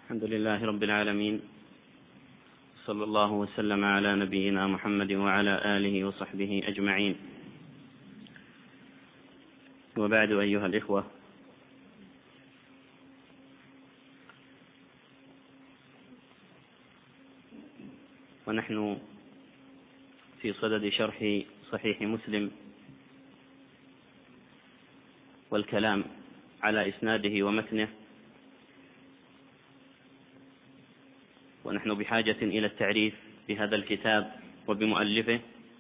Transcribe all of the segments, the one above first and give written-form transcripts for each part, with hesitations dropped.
الحمد لله رب العالمين، صلى الله وسلم على نبينا محمد وعلى آله وصحبه أجمعين، وبعد. أيها الإخوة، ونحن في صدد شرح صحيح مسلم والكلام على إسناده ومتنه، ونحن بحاجة إلى التعريف بهذا الكتاب وبمؤلفه.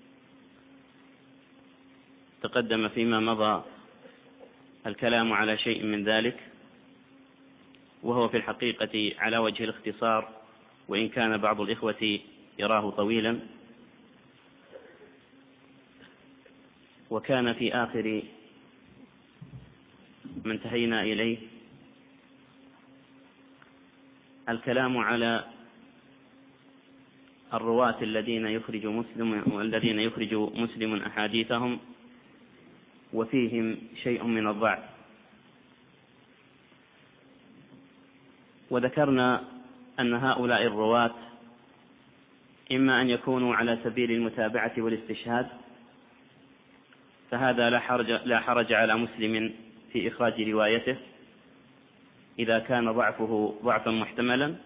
تقدم فيما مضى الكلام على شيء من ذلك، وهو في الحقيقة على وجه الاختصار، وإن كان بعض الإخوة يراه طويلا. وكان في آخر ما انتهينا إليه الكلام على الرواة الذين يخرج مسلم أحاديثهم وفيهم شيء من الضعف، وذكرنا أن هؤلاء الرواة إما أن يكونوا على سبيل المتابعة والاستشهاد، فهذا لا حرج على مسلم في إخراج روايته إذا كان ضعفه ضعفا محتملا،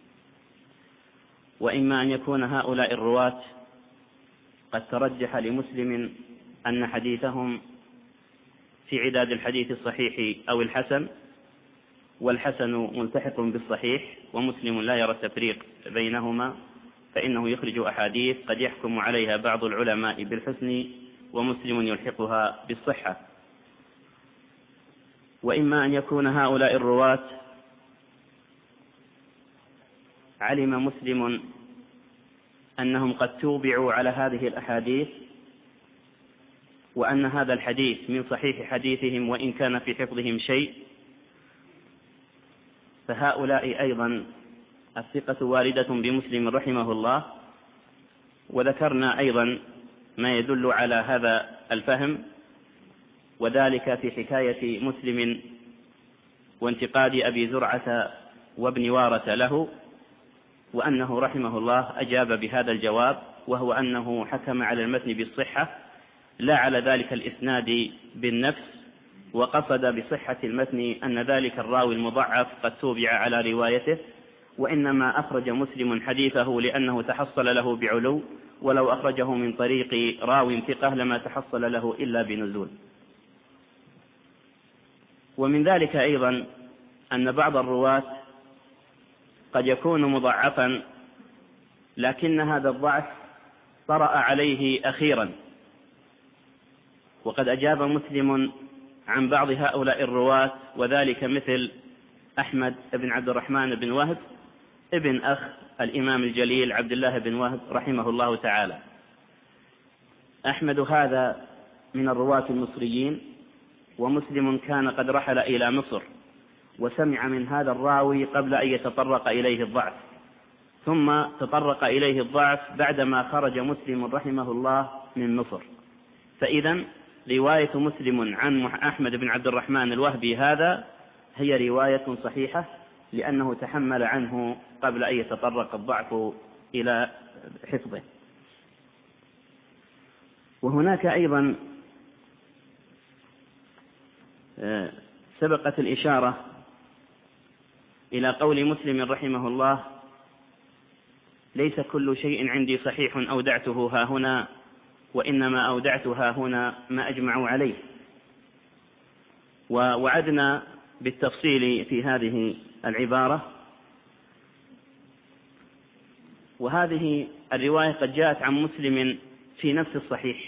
وإما أن يكون هؤلاء الرواة قد ترجح لمسلم أن حديثهم في عداد الحديث الصحيح أو الحسن، والحسن ملتحق بالصحيح، ومسلم لا يرى التفريق بينهما، فإنه يخرج أحاديث قد يحكم عليها بعض العلماء بالحسن ومسلم يلحقها بالصحة. وإما أن يكون هؤلاء الرواة علم مسلم أنهم قد توبعوا على هذه الأحاديث، وأن هذا الحديث من صحيح حديثهم وإن كان في حفظهم شيء، فهؤلاء أيضا الثقة واردة بمسلم رحمه الله. وذكرنا أيضا ما يدل على هذا الفهم، وذلك في حكاية مسلم وانتقاد أبي زرعة وابن وارة له، وأنه رحمه الله أجاب بهذا الجواب، وهو أنه حكم على المتن بالصحة لا على ذلك الإسناد بالنفس، وقصد بصحة المتن أن ذلك الراوي المضعف قد توبع على روايته، وإنما أخرج مسلم حديثه لأنه تحصل له بعلو، ولو أخرجه من طريق راو ثقة لما تحصل له إلا بنزول. ومن ذلك أيضا أن بعض الرواة قد يكون مضعفا، لكن هذا الضعف طرأ عليه أخيرا، وقد أجاب مسلم عن بعض هؤلاء الرواة، وذلك مثل أحمد بن عبد الرحمن بن وهب ابن أخ الإمام الجليل عبد الله بن وهب رحمه الله تعالى. أحمد هذا من الرواة المصريين، ومسلم كان قد رحل إلى مصر وسمع من هذا الراوي قبل أن يتطرق إليه الضعف، ثم تطرق إليه الضعف بعدما خرج مسلم رحمه الله من مصر. فإذا رواية مسلم عن أحمد بن عبد الرحمن الوهبي هذا هي رواية صحيحة، لأنه تحمل عنه قبل أن يتطرق الضعف إلى حفظه. وهناك أيضا سبقت الإشارة إلى قول مسلم رحمه الله: ليس كل شيء عندي صحيح أودعته ها هنا، وإنما أودعت ها هنا ما أجمعوا عليه. ووعدنا بالتفصيل في هذه العبارة. وهذه الرواية قد جاءت عن مسلم في نفس الصحيح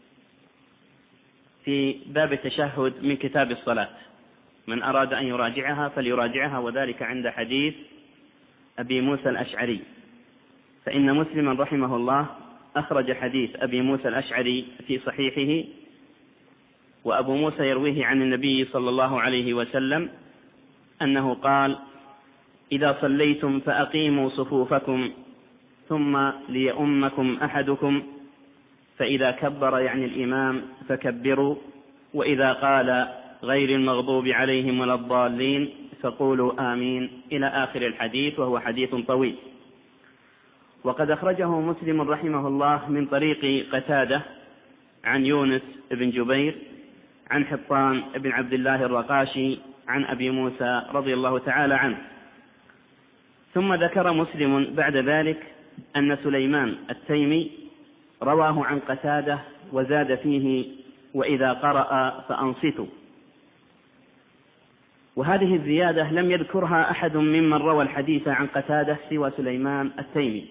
في باب التشهد من كتاب الصلاة، من أراد أن يراجعها فليراجعها، وذلك عند حديث أبي موسى الأشعري. فإن مسلما رحمه الله أخرج حديث أبي موسى الأشعري في صحيحه، وأبو موسى يرويه عن النبي صلى الله عليه وسلم أنه قال: إذا صليتم فأقيموا صفوفكم ثم ليؤمكم أحدكم، فإذا كبر يعني الإمام فكبروا، وإذا قال غير المغضوب عليهم ولا الضالين فقولوا آمين إلى آخر الحديث، وهو حديث طويل. وقد أخرجه مسلم رحمه الله من طريق قتادة عن يونس بن جبير عن حطان بن عبد الله الرقاشي عن أبي موسى رضي الله تعالى عنه. ثم ذكر مسلم بعد ذلك أن سليمان التيمي رواه عن قتادة وزاد فيه: وإذا قرأ فأنصتوا. وهذه الزيادة لم يذكرها أحد ممن روى الحديث عن قتادة سوى سليمان التيمي.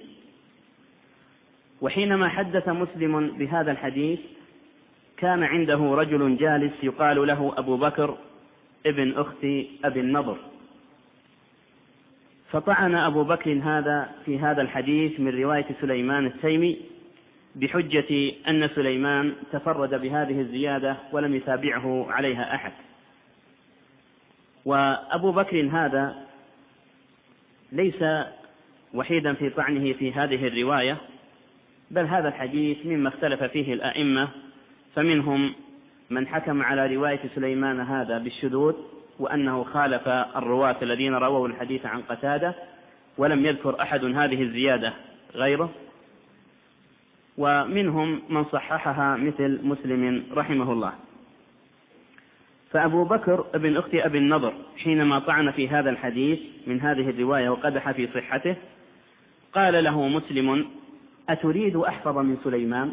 وحينما حدث مسلم بهذا الحديث كان عنده رجل جالس يقال له أبو بكر ابن أخت أبي النضر، فطعن أبو بكر هذا في هذا الحديث من رواية سليمان التيمي بحجة أن سليمان تفرد بهذه الزيادة ولم يتابعه عليها أحد. وأبو بكر هذا ليس وحيدا في طعنه في هذه الرواية، بل هذا الحديث مما اختلف فيه الأئمة، فمنهم من حكم على رواية سليمان هذا بالشذوذ وأنه خالف الرواة الذين رووا الحديث عن قتادة، ولم يذكر أحد هذه الزيادة غيره، ومنهم من صححها مثل مسلم رحمه الله. فأبو بكر ابن أخت أبي النضر حينما طعن في هذا الحديث من هذه الرواية وقدح في صحته قال له مسلم: أتريد أحفظ من سليمان؟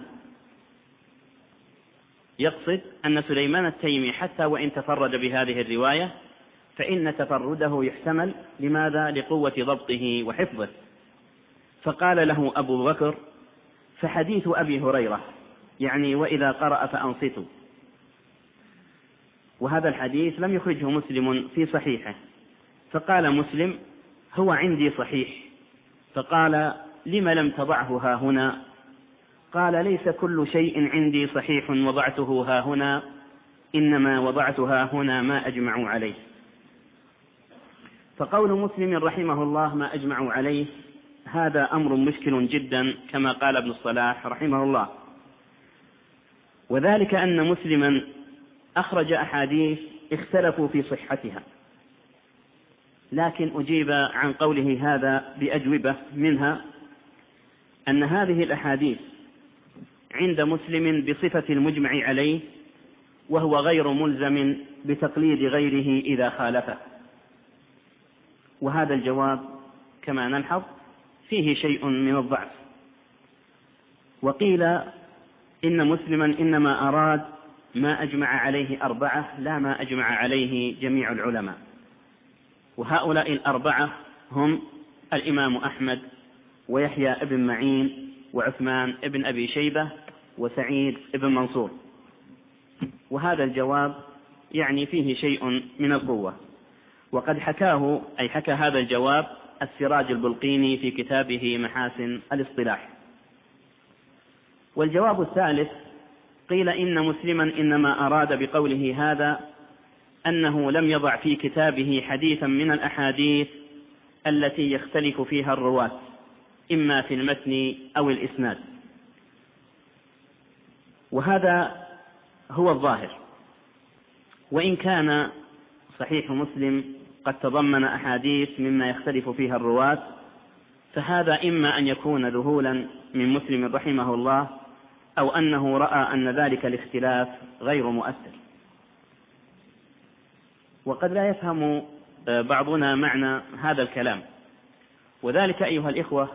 يقصد أن سليمان التيمي حتى وإن تفرد بهذه الرواية فإن تفرده يحتمل. لماذا؟ لقوة ضبطه وحفظه. فقال له أبو بكر: فحديث أبي هريرة، يعني وإذا قرأ فأنصتوا. وهذا الحديث لم يخرجه مسلم في صحيحه. فقال مسلم: هو عندي صحيح. فقال: لم لم تضعه ها هنا؟ قال: ليس كل شيء عندي صحيح وضعته ها هنا، إنما وضعتها هنا ما أجمعوا عليه. فقول مسلم رحمه الله ما أجمعوا عليه هذا أمر مشكل جدا كما قال ابن الصلاح رحمه الله، وذلك أن مسلما أخرج أحاديث اختلفوا في صحتها، لكن أجيب عن قوله هذا بأجوبة، منها أن هذه الأحاديث عند مسلم بصفة المجمع عليه، وهو غير ملزم بتقليد غيره إذا خالفه. وهذا الجواب كما نلحظ فيه شيء من الضعف. وقيل إن مسلما إنما أراد ما أجمع عليه أربعة لا ما أجمع عليه جميع العلماء، وهؤلاء الأربعة هم الإمام أحمد ويحيى ابن معين وعثمان ابن أبي شيبة وسعيد ابن منصور. وهذا الجواب يعني فيه شيء من القوة، وقد حكاه أي حكى هذا الجواب السراج البلقيني في كتابه محاسن الاصطلاح. والجواب الثالث قيل إن مسلما إنما أراد بقوله هذا أنه لم يضع في كتابه حديثا من الأحاديث التي يختلف فيها الرواة إما في المتن أو الإسناد، وهذا هو الظاهر. وإن كان صحيح مسلم قد تضمن أحاديث مما يختلف فيها الرواة، فهذا إما أن يكون ذهولا من مسلم رحمه الله، أو أنه رأى أن ذلك الاختلاف غير مؤثر. وقد لا يفهم بعضنا معنى هذا الكلام، وذلك أيها الإخوة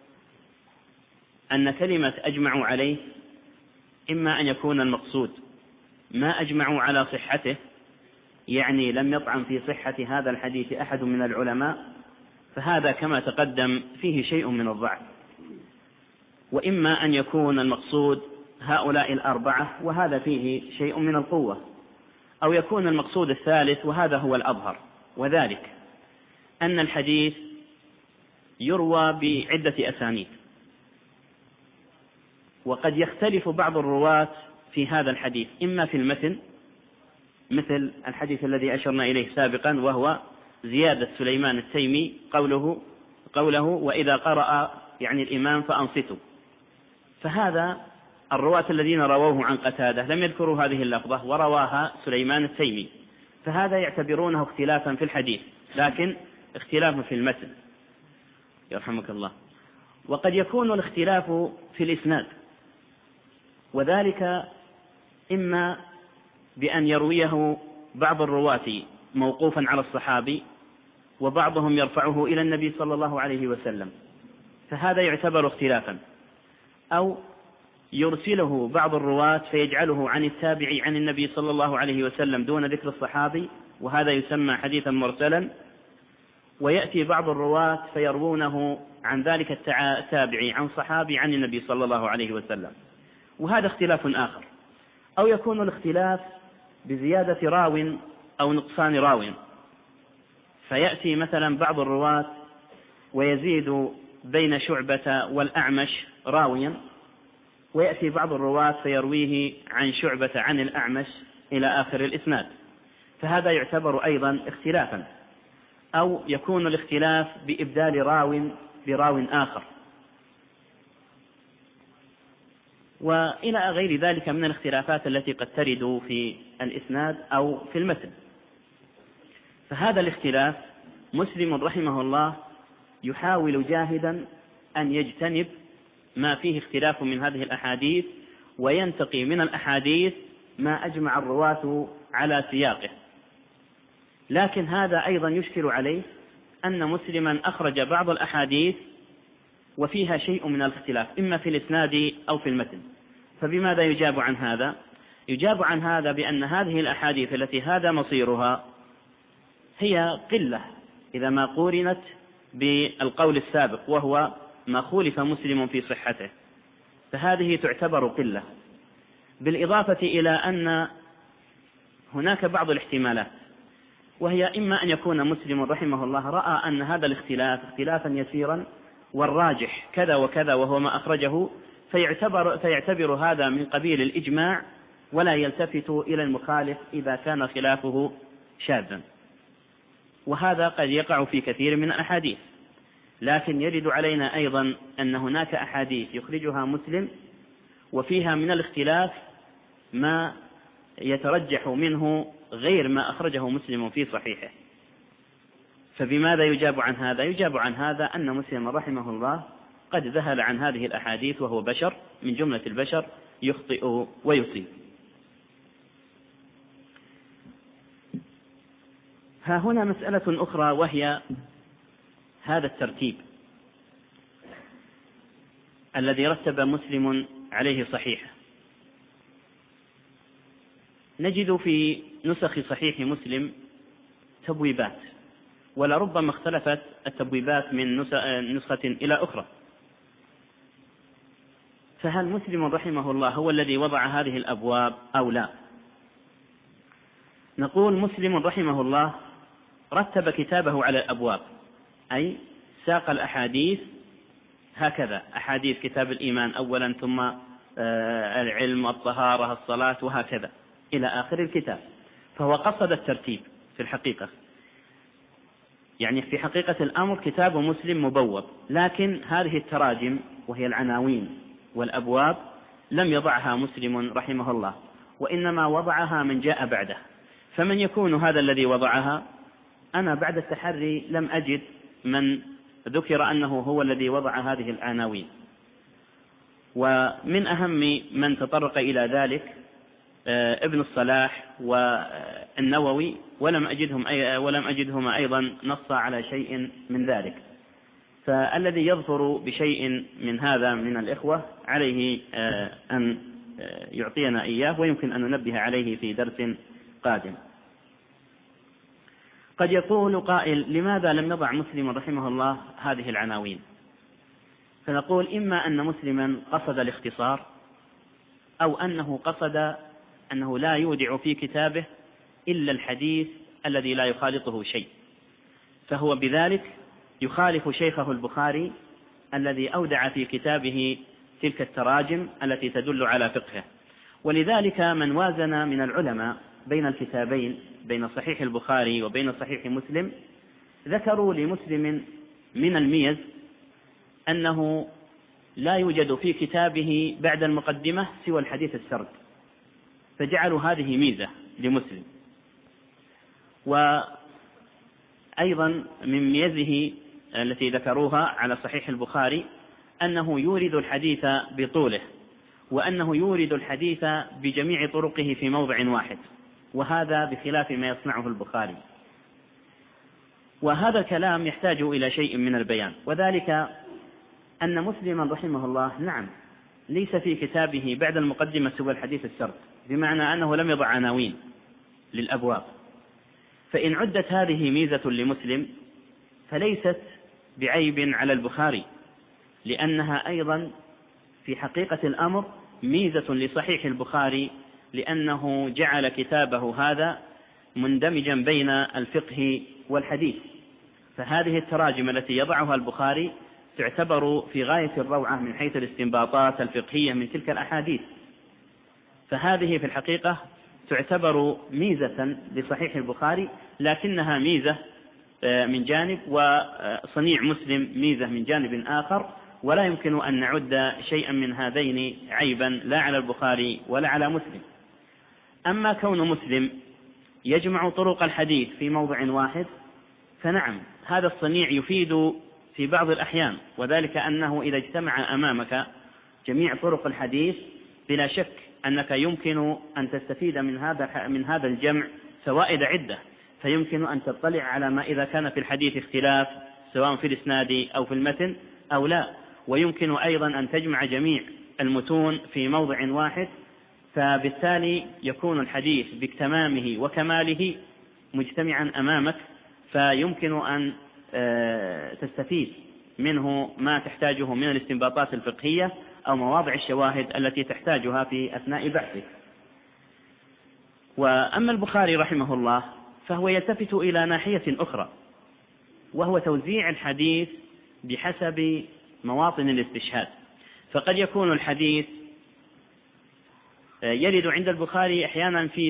أن كلمة أجمعوا عليه إما أن يكون المقصود ما أجمعوا على صحته، يعني لم يطعن في صحة هذا الحديث أحد من العلماء، فهذا كما تقدم فيه شيء من الضعف. وإما أن يكون المقصود هؤلاء الأربعة، وهذا فيه شيء من القوة، أو يكون المقصود الثالث وهذا هو الأظهر، وذلك أن الحديث يروى بعدة أسانيد، وقد يختلف بعض الرواة في هذا الحديث إما في المتن مثل الحديث الذي أشرنا إليه سابقا، وهو زيادة سليمان التيمي قوله وإذا قرأ يعني الإمام فأنصتوا، فهذا الرواة الذين رووه عن قتادة لم يذكروا هذه اللفظة ورواها سليمان التيمي، فهذا يعتبرونه اختلافا في الحديث، لكن اختلاف في المتن يرحمك الله. وقد يكون الاختلاف في الإسناد، وذلك إما بأن يرويه بعض الرواة موقوفا على الصحابي وبعضهم يرفعه إلى النبي صلى الله عليه وسلم، فهذا يعتبر اختلافا، أو يرسله بعض الرواة فيجعله عن التابع عن النبي صلى الله عليه وسلم دون ذكر الصحابي، وهذا يسمى حديثا مرسلا. ويأتي بعض الرواة فيروونه عن ذلك التابع عن صحابي عن النبي صلى الله عليه وسلم، وهذا اختلاف آخر. أو يكون الاختلاف بزيادة راو أو نقصان راو، فيأتي مثلا بعض الرواة ويزيد بين شعبة والأعمش راويا، ويأتي بعض الرواة فيرويه عن شعبة عن الأعمش إلى آخر الإسناد، فهذا يعتبر أيضا اختلافا. أو يكون الاختلاف بإبدال راو براو آخر، وإلى غير ذلك من الاختلافات التي قد ترد في الإسناد أو في المتن. فهذا الاختلاف مسلم رحمه الله يحاول جاهدا أن يجتنب ما فيه اختلاف من هذه الأحاديث، وينتقي من الأحاديث ما أجمع الرواة على سياقه. لكن هذا أيضا يشكل عليه أن مسلما أخرج بعض الأحاديث وفيها شيء من الاختلاف إما في الإسناد أو في المتن، فبماذا يجاب عن هذا؟ يجاب عن هذا بأن هذه الأحاديث التي هذا مصيرها هي قلة إذا ما قورنت بالقول السابق وهو ما خولف مسلم في صحته، فهذه تعتبر قلة. بالإضافة إلى أن هناك بعض الاحتمالات، وهي إما أن يكون مسلم رحمه الله رأى أن هذا الاختلاف اختلافا يسيرا والراجح كذا وكذا وهو ما أخرجه، فيعتبر هذا من قبيل الإجماع ولا يلتفت إلى المخالف إذا كان خلافه شاذا، وهذا قد يقع في كثير من الأحاديث. لكن يرد علينا أيضا أن هناك أحاديث يخرجها مسلم وفيها من الاختلاف ما يترجح منه غير ما أخرجه مسلم في صحيحه، فبماذا يجاب عن هذا؟ يجاب عن هذا أن مسلم رحمه الله قد ذهل عن هذه الأحاديث وهو بشر من جملة البشر يخطئ ويصيب. ها هنا مسألة أخرى، وهي هذا الترتيب الذي رتب مسلم عليه صحيحه. نجد في نسخ صحيح مسلم تبويبات، ولربما اختلفت التبويبات من نسخة إلى أخرى، فهل مسلم رحمه الله هو الذي وضع هذه الأبواب أو لا؟ نقول مسلم رحمه الله رتب كتابه على الأبواب، أي ساق الأحاديث هكذا: أحاديث كتاب الإيمان أولا، ثم العلم، الطهارة، الصلاة، وهكذا إلى آخر الكتاب. فهو قصد الترتيب في الحقيقة، يعني في حقيقة الأمر كتاب مسلم مبوب، لكن هذه التراجم وهي العناوين والأبواب لم يضعها مسلم رحمه الله، وإنما وضعها من جاء بعده. فمن يكون هذا الذي وضعها؟ أنا بعد التحري لم أجد من ذكر أنه هو الذي وضع هذه العناوين. ومن أهم من تطرق إلى ذلك ابن الصلاح والنووي، ولم أجدهما أيضا نص على شيء من ذلك. فالذي يظفر بشيء من هذا من الإخوة عليه أن يعطينا إياه، ويمكن أن ننبه عليه في درس قادم. قد يقول قائل: لماذا لم يضع مسلم رحمه الله هذه العناوين؟ فنقول: إما أن مسلما قصد الاختصار، أو أنه قصد أنه لا يودع في كتابه إلا الحديث الذي لا يخالطه شيء، فهو بذلك يخالف شيخه البخاري الذي أودع في كتابه تلك التراجم التي تدل على فقهه. ولذلك من وازن من العلماء بين الكتابين، بين صحيح البخاري وبين صحيح مسلم، ذكروا لمسلم من الميز أنه لا يوجد في كتابه بعد المقدمة سوى الحديث السرد، فجعلوا هذه ميزة لمسلم. أيضا من ميزه التي ذكروها على صحيح البخاري أنه يورد الحديث بطوله، وأنه يورد الحديث بجميع طرقه في موضع واحد، وهذا بخلاف ما يصنعه البخاري. وهذا الكلام يحتاج إلى شيء من البيان، وذلك أن مسلما رحمه الله نعم ليس في كتابه بعد المقدمة سوى الحديث السرد، بمعنى أنه لم يضع عناوين للأبواب، فإن عدت هذه ميزة لمسلم فليست بعيب على البخاري، لأنها أيضا في حقيقة الأمر ميزة لصحيح البخاري، لأنه جعل كتابه هذا مندمجا بين الفقه والحديث. فهذه التراجم التي يضعها البخاري تعتبر في غاية الروعة من حيث الاستنباطات الفقهية من تلك الأحاديث، فهذه في الحقيقة تعتبر ميزة لصحيح البخاري، لكنها ميزة من جانب وصنيع مسلم ميزة من جانب آخر، ولا يمكن أن نعد شيئا من هذين عيبا لا على البخاري ولا على مسلم. أما كون مسلم يجمع طرق الحديث في موضع واحد فنعم هذا الصنيع يفيد في بعض الأحيان، وذلك أنه إذا اجتمع أمامك جميع طرق الحديث بلا شك أنك يمكن أن تستفيد من هذا الجمع فوائد عدة، فيمكن أن تطلع على ما إذا كان في الحديث اختلاف سواء في الإسناد أو في المتن أو لا، ويمكن أيضا أن تجمع جميع المتون في موضع واحد، فبالتالي يكون الحديث بتمامه وكماله مجتمعا أمامك، فيمكن أن تستفيد منه ما تحتاجه من الاستنباطات الفقهية أو مواضع الشواهد التي تحتاجها في أثناء بحثك. وأما البخاري رحمه الله فهو يلتفت إلى ناحية أخرى، وهو توزيع الحديث بحسب مواطن الاستشهاد. فقد يكون الحديث يرد عند البخاري أحيانا في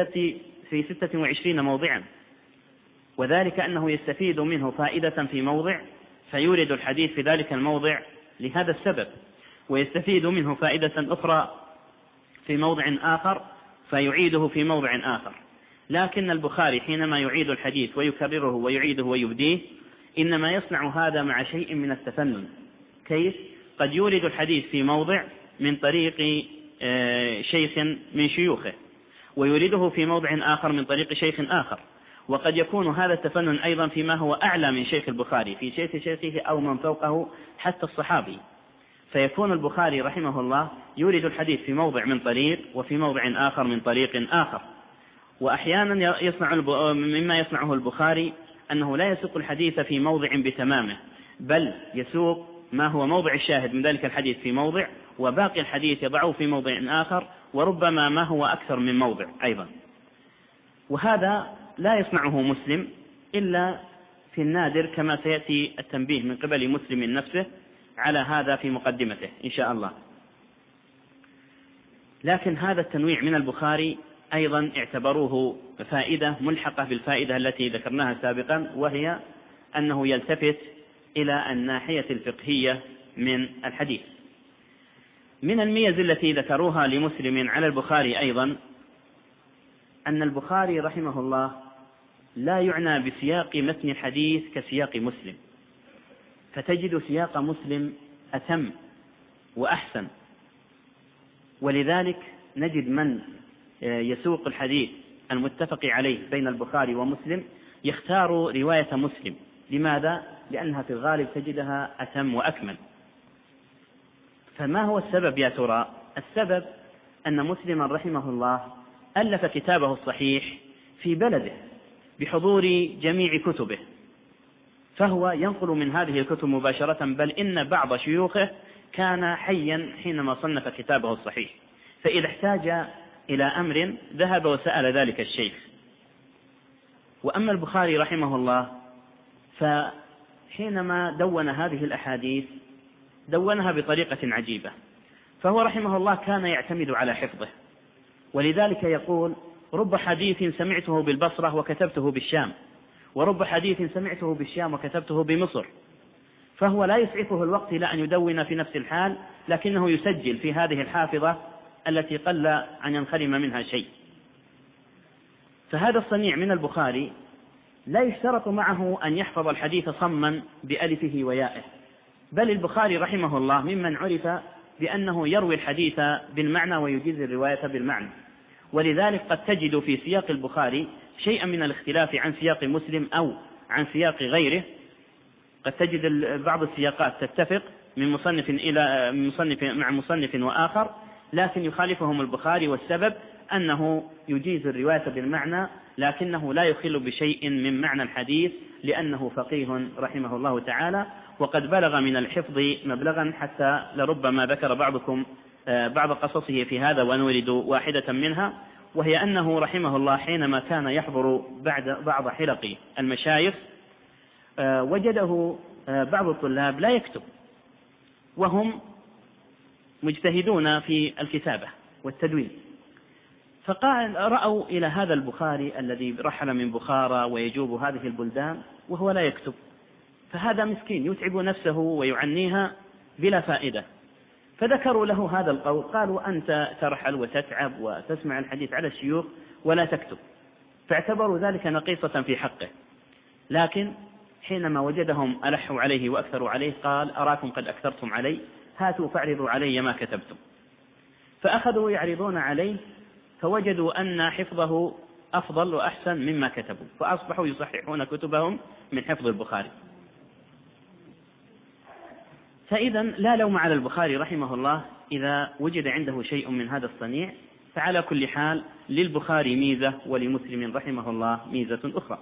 26 موضعا، وذلك أنه يستفيد منه فائدة في موضع فيورد الحديث في ذلك الموضع لهذا السبب، ويستفيد منه فائدة أخرى في موضع آخر فيعيده في موضع آخر. لكن البخاري حينما يعيد الحديث ويكرره ويعيده ويبديه إنما يصنع هذا مع شيء من التفنن. كيف؟ قد يورد الحديث في موضع من طريق شيخ من شيوخه، ويورده في موضع آخر من طريق شيخ آخر، وقد يكون هذا التفنن أيضا فيما هو أعلى من شيخ البخاري في شيخه أو من فوقه حتى الصحابي. فيكون البخاري رحمه الله يورد الحديث في موضع من طريق وفي موضع آخر من طريق آخر. وأحيانا مما يصنعه البخاري أنه لا يسوق الحديث في موضع بتمامه، بل يسوق ما هو موضع الشاهد من ذلك الحديث في موضع، وباقي الحديث يضعه في موضع آخر، وربما ما هو أكثر من موضع أيضا. وهذا لا يصنعه مسلم إلا في النادر، كما سيأتي التنبيه من قبل مسلم نفسه على هذا في مقدمته إن شاء الله. لكن هذا التنويع من البخاري أيضا اعتبروه فائدة ملحقة بالفائدة التي ذكرناها سابقا، وهي أنه يلتفت إلى الناحية الفقهية من الحديث. من الميز التي ذكروها لمسلم على البخاري أيضا أن البخاري رحمه الله لا يعنى بسياق متن الحديث كسياق مسلم، فتجد سياق مسلم أتم وأحسن، ولذلك نجد من يسوق الحديث المتفق عليه بين البخاري ومسلم يختار رواية مسلم. لماذا؟ لأنها في الغالب تجدها أتم وأكمل. فما هو السبب يا ترى؟ السبب أن مسلما رحمه الله ألف كتابه الصحيح في بلده بحضور جميع كتبه، فهو ينقل من هذه الكتب مباشرة، بل إن بعض شيوخه كان حيا حينما صنف كتابه الصحيح، فإذا احتاج إلى أمر ذهب وسأل ذلك الشيخ. وأما البخاري رحمه الله فحينما دون هذه الأحاديث دونها بطريقة عجيبة، فهو رحمه الله كان يعتمد على حفظه، ولذلك يقول: رب حديث سمعته بالبصرة وكتبته بالشام، ورب حديث سمعته بالشام وكتبته بمصر. فهو لا يسعفه الوقت إلى أن يدون في نفس الحال، لكنه يسجل في هذه الحافظة التي قل أن ينخرم منها شيء. فهذا الصنيع من البخاري لا يشترط معه أن يحفظ الحديث صما بألفه ويائه، بل البخاري رحمه الله ممن عرف بأنه يروي الحديث بالمعنى ويجيز الرواية بالمعنى، ولذلك قد تجد في سياق البخاري شيئا من الاختلاف عن سياق مسلم أو عن سياق غيره. قد تجد بعض السياقات تتفق من مصنف مع مصنف وآخر، لكن يخالفهم البخاري، والسبب أنه يجيز الرواية بالمعنى لكنه لا يخل بشيء من معنى الحديث، لأنه فقيه رحمه الله تعالى، وقد بلغ من الحفظ مبلغا حتى لربما ذكر بعضكم بعض قصصه في هذا ونورد واحدة منها، وهي أنه رحمه الله حينما كان يحضر بعض حلق المشايخ وجده بعض الطلاب لا يكتب وهم مجتهدون في الكتابة والتدوين، فقال رأوا إلى هذا البخاري الذي رحل من بخارى ويجوب هذه البلدان وهو لا يكتب، فهذا مسكين يتعب نفسه ويعنيها بلا فائدة، فذكروا له هذا القول، قالوا أنت ترحل وتتعب وتسمع الحديث على الشيوخ ولا تكتب، فاعتبروا ذلك نقيصة في حقه. لكن حينما وجدهم ألحوا عليه وأكثروا عليه قال أراكم قد أكثرتم علي، هاتوا فاعرضوا علي ما كتبتم، فأخذوا يعرضون عليه فوجدوا أن حفظه أفضل وأحسن مما كتبوا، فأصبحوا يصححون كتبهم من حفظ البخاري. فإذا لا لوم على البخاري رحمه الله إذا وجد عنده شيء من هذا الصنيع، فعلى كل حال للبخاري ميزة ولمسلم رحمه الله ميزة أخرى.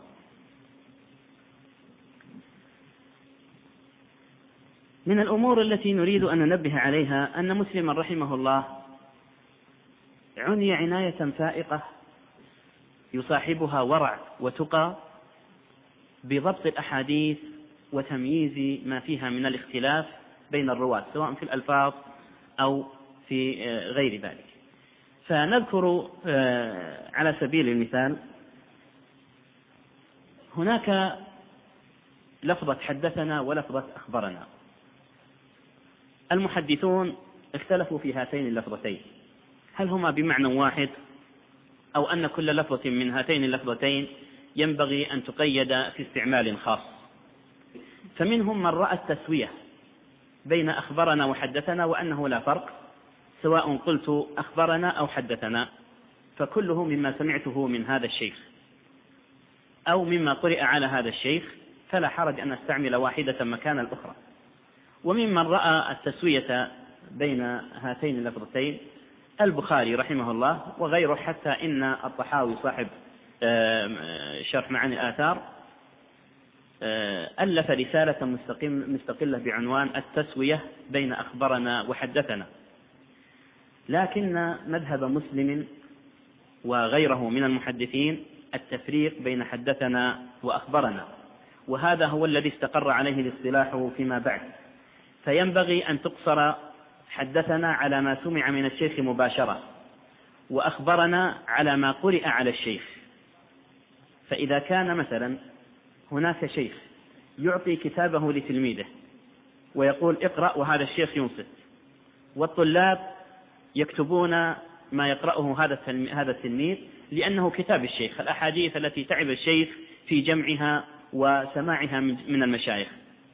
من الأمور التي نريد أن ننبه عليها أن مسلما رحمه الله عني عناية فائقة يصاحبها ورع وتقى بضبط الأحاديث وتمييز ما فيها من الاختلاف بين الرواة سواء في الألفاظ أو في غير ذلك. فنذكر على سبيل المثال هناك لفظة حدثنا ولفظة أخبرنا. المحدثون اختلفوا في هاتين اللفظتين، هل هما بمعنى واحد أو أن كل لفظة من هاتين اللفظتين ينبغي أن تقيد في استعمال خاص. فمنهم من رأى التسوية بين أخبرنا وحدثنا وأنه لا فرق، سواء قلت أخبرنا أو حدثنا فكله مما سمعته من هذا الشيخ أو مما قرئ على هذا الشيخ، فلا حرج أن نستعمل واحدة مكان الأخرى. وممن رأى التسوية بين هاتين اللفظتين البخاري رحمه الله وغيره، حتى إن الطحاوي صاحب شرح معاني الآثار ألف رسالة مستقلة بعنوان التسوية بين أخبرنا وحدثنا. لكن مذهب مسلم وغيره من المحدثين التفريق بين حدثنا وأخبرنا، وهذا هو الذي استقر عليه الاصطلاح فيما بعد. فينبغي أن تقصر حدثنا على ما سمع من الشيخ مباشرة، وأخبرنا على ما قرئ على الشيخ. فإذا كان مثلا هناك شيخ يعطي كتابه لتلميذه ويقول اقرأ وهذا الشيخ ينصت، والطلاب يكتبون ما يقرأه هذا التلميذ لأنه كتاب الشيخ، الأحاديث التي تعب الشيخ في جمعها وسماعها من المشايخ،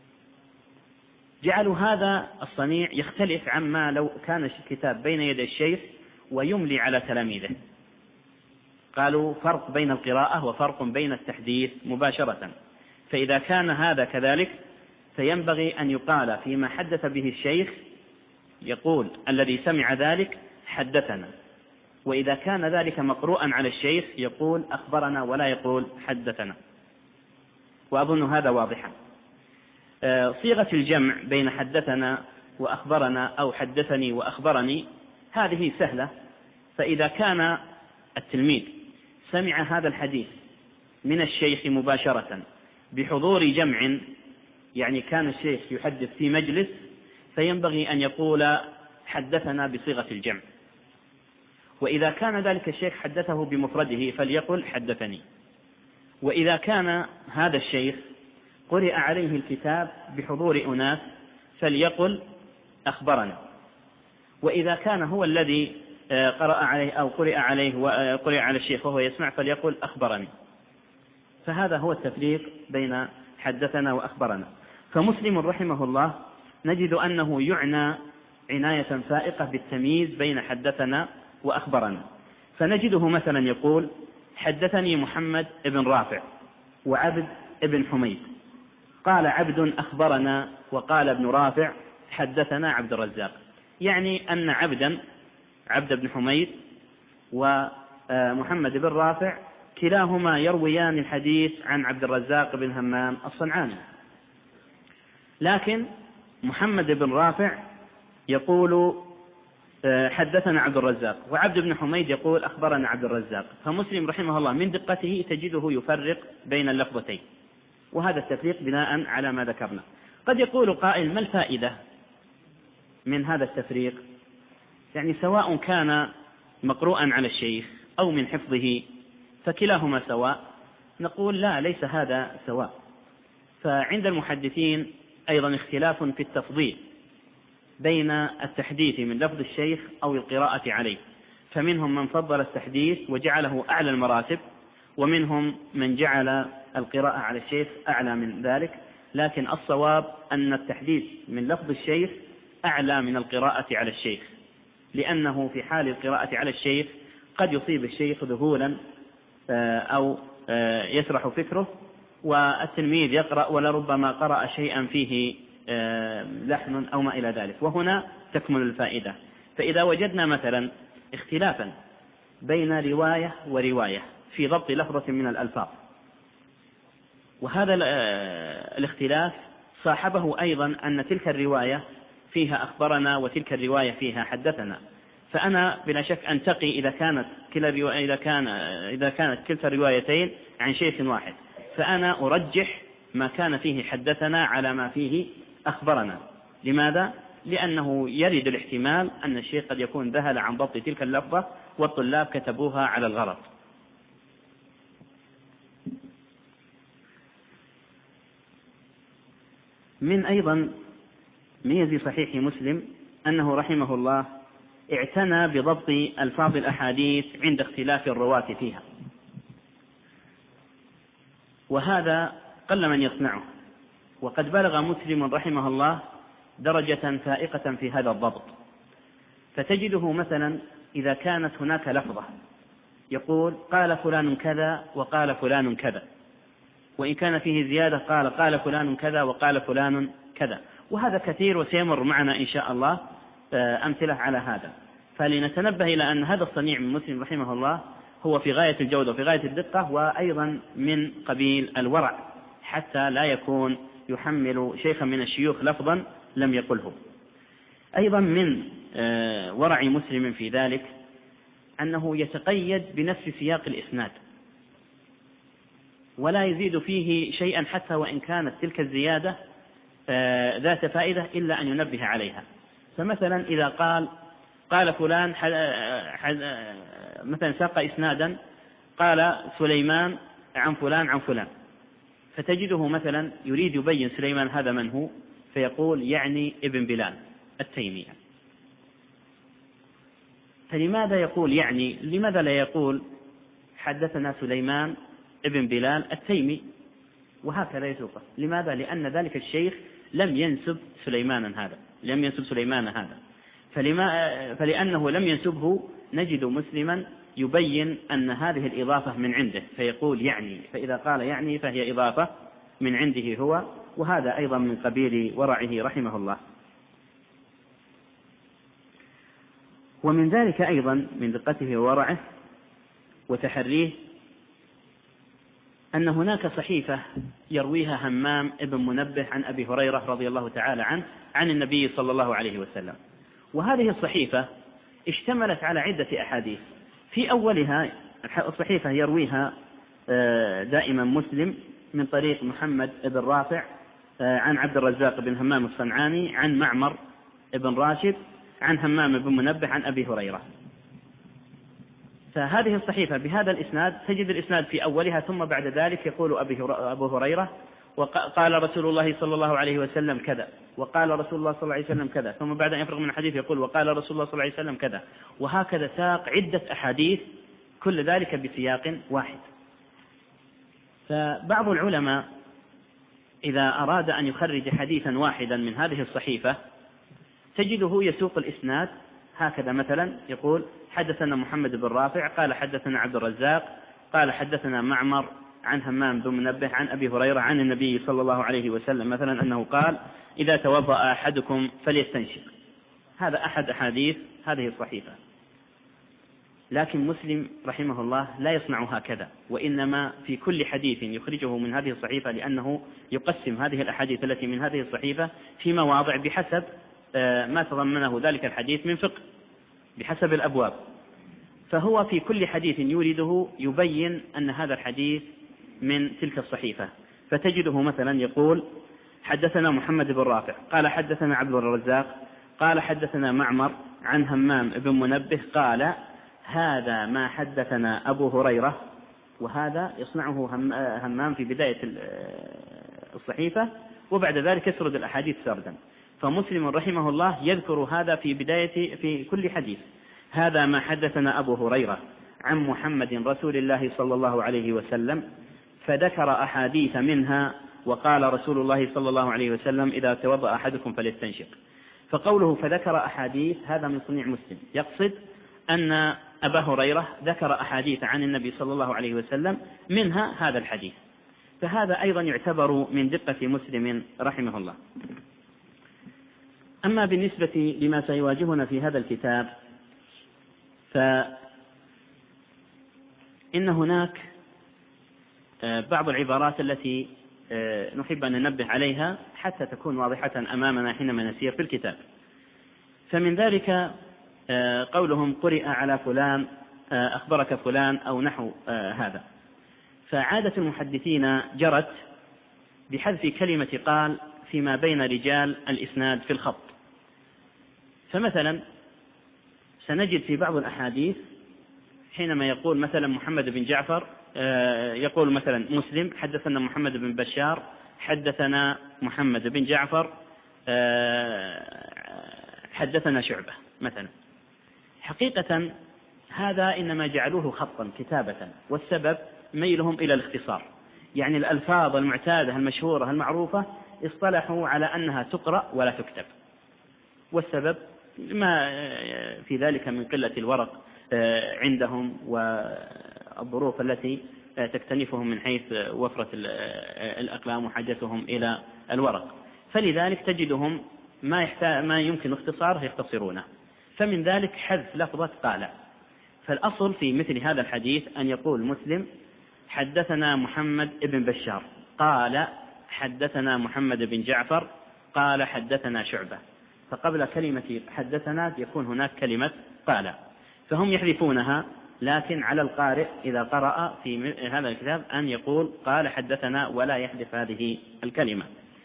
جعلوا هذا الصنيع يختلف عما لو كان الكتاب بين يدي الشيخ ويملي على تلاميذه. قالوا فرق بين القراءة وفرق بين التحديث مباشرة. فإذا كان هذا كذلك فينبغي أن يقال فيما حدث به الشيخ يقول الذي سمع ذلك حدثنا، وإذا كان ذلك مقروءا على الشيخ يقول أخبرنا ولا يقول حدثنا. وأظن هذا واضحا. صيغة الجمع بين حدثنا وأخبرنا أو حدثني وأخبرني هذه سهلة. فإذا كان التلميذ سمع هذا الحديث من الشيخ مباشرة بحضور جمع، يعني كان الشيخ يحدث في مجلس، فينبغي أن يقول حدثنا بصيغة الجمع. وإذا كان ذلك الشيخ حدثه بمفرده فليقل حدثني. وإذا كان هذا الشيخ قرئ عليه الكتاب بحضور أناس فليقل أخبرنا. وإذا كان هو الذي قرأ عليه أو قرئ عليه وقرئ على الشيخ وهو يسمع فليقل أخبرني. فهذا هو التفريق بين حدثنا وأخبرنا. فمسلم رحمه الله نجد أنه يعنى عناية فائقة بالتمييز بين حدثنا وأخبرنا، فنجده مثلا يقول: حدثني محمد بن رافع وعبد بن حميد، قال عبد أخبرنا وقال ابن رافع حدثنا عبد الرزاق. يعني أن عبد بن حميد ومحمد بن رافع كلاهما يرويان الحديث عن عبد الرزاق بن همام الصنعاني، لكن محمد بن رافع يقول حدثنا عبد الرزاق، وعبد بن حميد يقول أخبرنا عبد الرزاق. فمسلم رحمه الله من دقته تجده يفرق بين اللفظتين، وهذا التفريق بناء على ما ذكرنا. قد يقول قائل: ما الفائدة من هذا التفريق؟ يعني سواء كان مقروءا على الشيخ أو من حفظه فكلاهما سواء. نقول: لا، ليس هذا سواء. فعند المحدثين أيضا اختلاف في التفضيل بين التحديث من لفظ الشيخ أو القراءة عليه، فمنهم من فضل التحديث وجعله أعلى المراتب، ومنهم من جعل القراءة على الشيخ أعلى من ذلك. لكن الصواب أن التحديث من لفظ الشيخ أعلى من القراءة على الشيخ، لأنه في حال القراءة على الشيخ قد يصيب الشيخ ذهولا أو يسرح فكره، والتلميذ يقرأ ولربما قرأ شيئا فيه لحن أو ما إلى ذلك، وهنا تكمن الفائدة. فإذا وجدنا مثلا اختلافا بين رواية ورواية في ضبط لفظة من الألفاظ، وهذا الاختلاف صاحبه أيضا أن تلك الرواية فيها أخبرنا وتلك الرواية فيها حدثنا، فأنا بلا شك أنتقي إذا كانت كلتا الروايتين عن شيخ واحد، فأنا أرجح ما كان فيه حدثنا على ما فيه أخبرنا. لماذا؟ لأنه يرد الاحتمال أن الشيخ قد يكون ذهل عن ضبط تلك اللفظة والطلاب كتبوها على الغلط. من أيضا ميز صحيح مسلم أنه رحمه الله اعتنى بضبط ألفاظ الأحاديث عند اختلاف الرواة فيها، وهذا قل من يصنعه، وقد بلغ مسلم رحمه الله درجة فائقة في هذا الضبط. فتجده مثلا إذا كانت هناك لفظة يقول: قال فلان كذا وقال فلان كذا، وإن كان فيه زيادة قال فلان كذا وقال فلان كذا، وهذا كثير وسيمر معنا إن شاء الله أمثلة على هذا. فلنتنبه إلى أن هذا الصنيع من مسلم رحمه الله هو في غاية الجودة وفي غاية الدقة، وأيضا من قبيل الورع، حتى لا يكون يحمل شيخا من الشيوخ لفظا لم يقله. أيضا من ورع مسلم في ذلك أنه يتقيد بنفس سياق الإسناد ولا يزيد فيه شيئا حتى وإن كانت تلك الزيادة ذات فائدة إلا أن ينبه عليها. فمثلا إذا قال فلان مثلا ساق إسنادا قال سليمان عن فلان عن فلان، فتجده مثلا يريد يبين سليمان هذا من هو، فيقول يعني ابن بلال التيمي. فلماذا يقول يعني؟ لماذا لا يقول حدثنا سليمان ابن بلال التيمي وهكذا يسوقه؟ لماذا؟ لأن ذلك الشيخ لم ينسب سليمان هذا، فلأنه لم ينسبه نجد مسلما يبين أن هذه الإضافة من عنده فيقول يعني، فإذا قال يعني فهي إضافة من عنده هو، وهذا أيضا من قبيل ورعه رحمه الله. ومن ذلك أيضا من دقته وورعه وتحريه أن هناك صحيفة يرويها همام ابن منبه عن أبي هريرة رضي الله تعالى عنه عن النبي صلى الله عليه وسلم، وهذه الصحيفة اشتملت على عدة أحاديث. في أولها الصحيفة يرويها دائما مسلم من طريق محمد بن رافع عن عبد الرزاق بن همام الصنعاني عن معمر بن راشد عن همام بن منبه عن أبي هريرة. فهذه الصحيفة بهذا الإسناد تجد الإسناد في أولها ثم بعد ذلك يقول أبو هريرة وقال رسول الله صلى الله عليه وسلم كذا، وقال رسول الله صلى الله عليه وسلم كذا، ثم بعد أن يفرغ من الحديث يقول وقال رسول الله صلى الله عليه وسلم كذا، وهكذا ساق عدة أحاديث كل ذلك بسياق واحد. فبعض العلماء إذا أراد أن يخرج حديثا واحدا من هذه الصحيفة تجده يسوق الإسناد هكذا، مثلا يقول حدثنا محمد بن رافع قال حدثنا عبد الرزاق قال حدثنا معمر عن همام بن منبه عن أبي هريرة عن النبي صلى الله عليه وسلم مثلا أنه قال إذا توضأ أحدكم فليستنشق. هذا أحد أحاديث هذه الصحيفة. لكن مسلم رحمه الله لا يصنع هكذا، وإنما في كل حديث يخرجه من هذه الصحيفة، لأنه يقسم هذه الأحاديث التي من هذه الصحيفة في مواضع بحسب ما تضمنه ذلك الحديث من فقه، بحسب الأبواب. فهو في كل حديث يورده يبين أن هذا الحديث من تلك الصحيفة. فتجده مثلا يقول حدثنا محمد بن رافع قال حدثنا عبد الرزاق قال حدثنا معمر عن همام بن منبه قال هذا ما حدثنا أبو هريرة، وهذا يصنعه همام في بداية الصحيفة، وبعد ذلك يسرد الأحاديث سردا. فمسلم رحمه الله يذكر هذا في كل حديث، هذا ما حدثنا أبو هريرة عن محمد رسول الله صلى الله عليه وسلم، فذكر أحاديث منها وقال رسول الله صلى الله عليه وسلم إذا توضأ أحدكم فليستنشق. فقوله فذكر أحاديث هذا من صنيع مسلم، يقصد أن أبا هريرة ذكر أحاديث عن النبي صلى الله عليه وسلم منها هذا الحديث. فهذا أيضا يعتبر من دقة مسلم رحمه الله. أما بالنسبة لما سيواجهنا في هذا الكتاب، فإن هناك بعض العبارات التي نحب أن ننبه عليها حتى تكون واضحة أمامنا حينما نسير في الكتاب. فمن ذلك قولهم قرئ على فلان أخبرك فلان أو نحو هذا. فعادة المحدثين جرت بحذف كلمة قال فيما بين رجال الإسناد في الخط. فمثلا سنجد في بعض الأحاديث حينما يقول مثلا محمد بن جعفر، يقول مثلا مسلم حدثنا محمد بن بشار حدثنا محمد بن جعفر حدثنا شعبة مثلا. حقيقة هذا إنما جعلوه خطا كتابة، والسبب ميلهم إلى الاختصار، يعني الألفاظ المعتادة المشهورة المعروفة اصطلحوا على أنها تقرأ ولا تكتب، والسبب ما في ذلك من قلة الورق عندهم والظروف التي تكتنفهم من حيث وفرة الأقلام وحاجتهم إلى الورق. فلذلك تجدهم ما يمكن اختصاره يختصرونه. فمن ذلك حذف لفظة قال. فالأصل في مثل هذا الحديث أن يقول مسلم حدثنا محمد بن بشار قال حدثنا محمد بن جعفر قال حدثنا شعبة، فقبل كلمة حدثنا يكون هناك كلمة قال، فهم يحذفونها. لكن على القارئ إذا قرأ في هذا الكتاب أن يقول قال حدثنا ولا يحذف هذه الكلمة.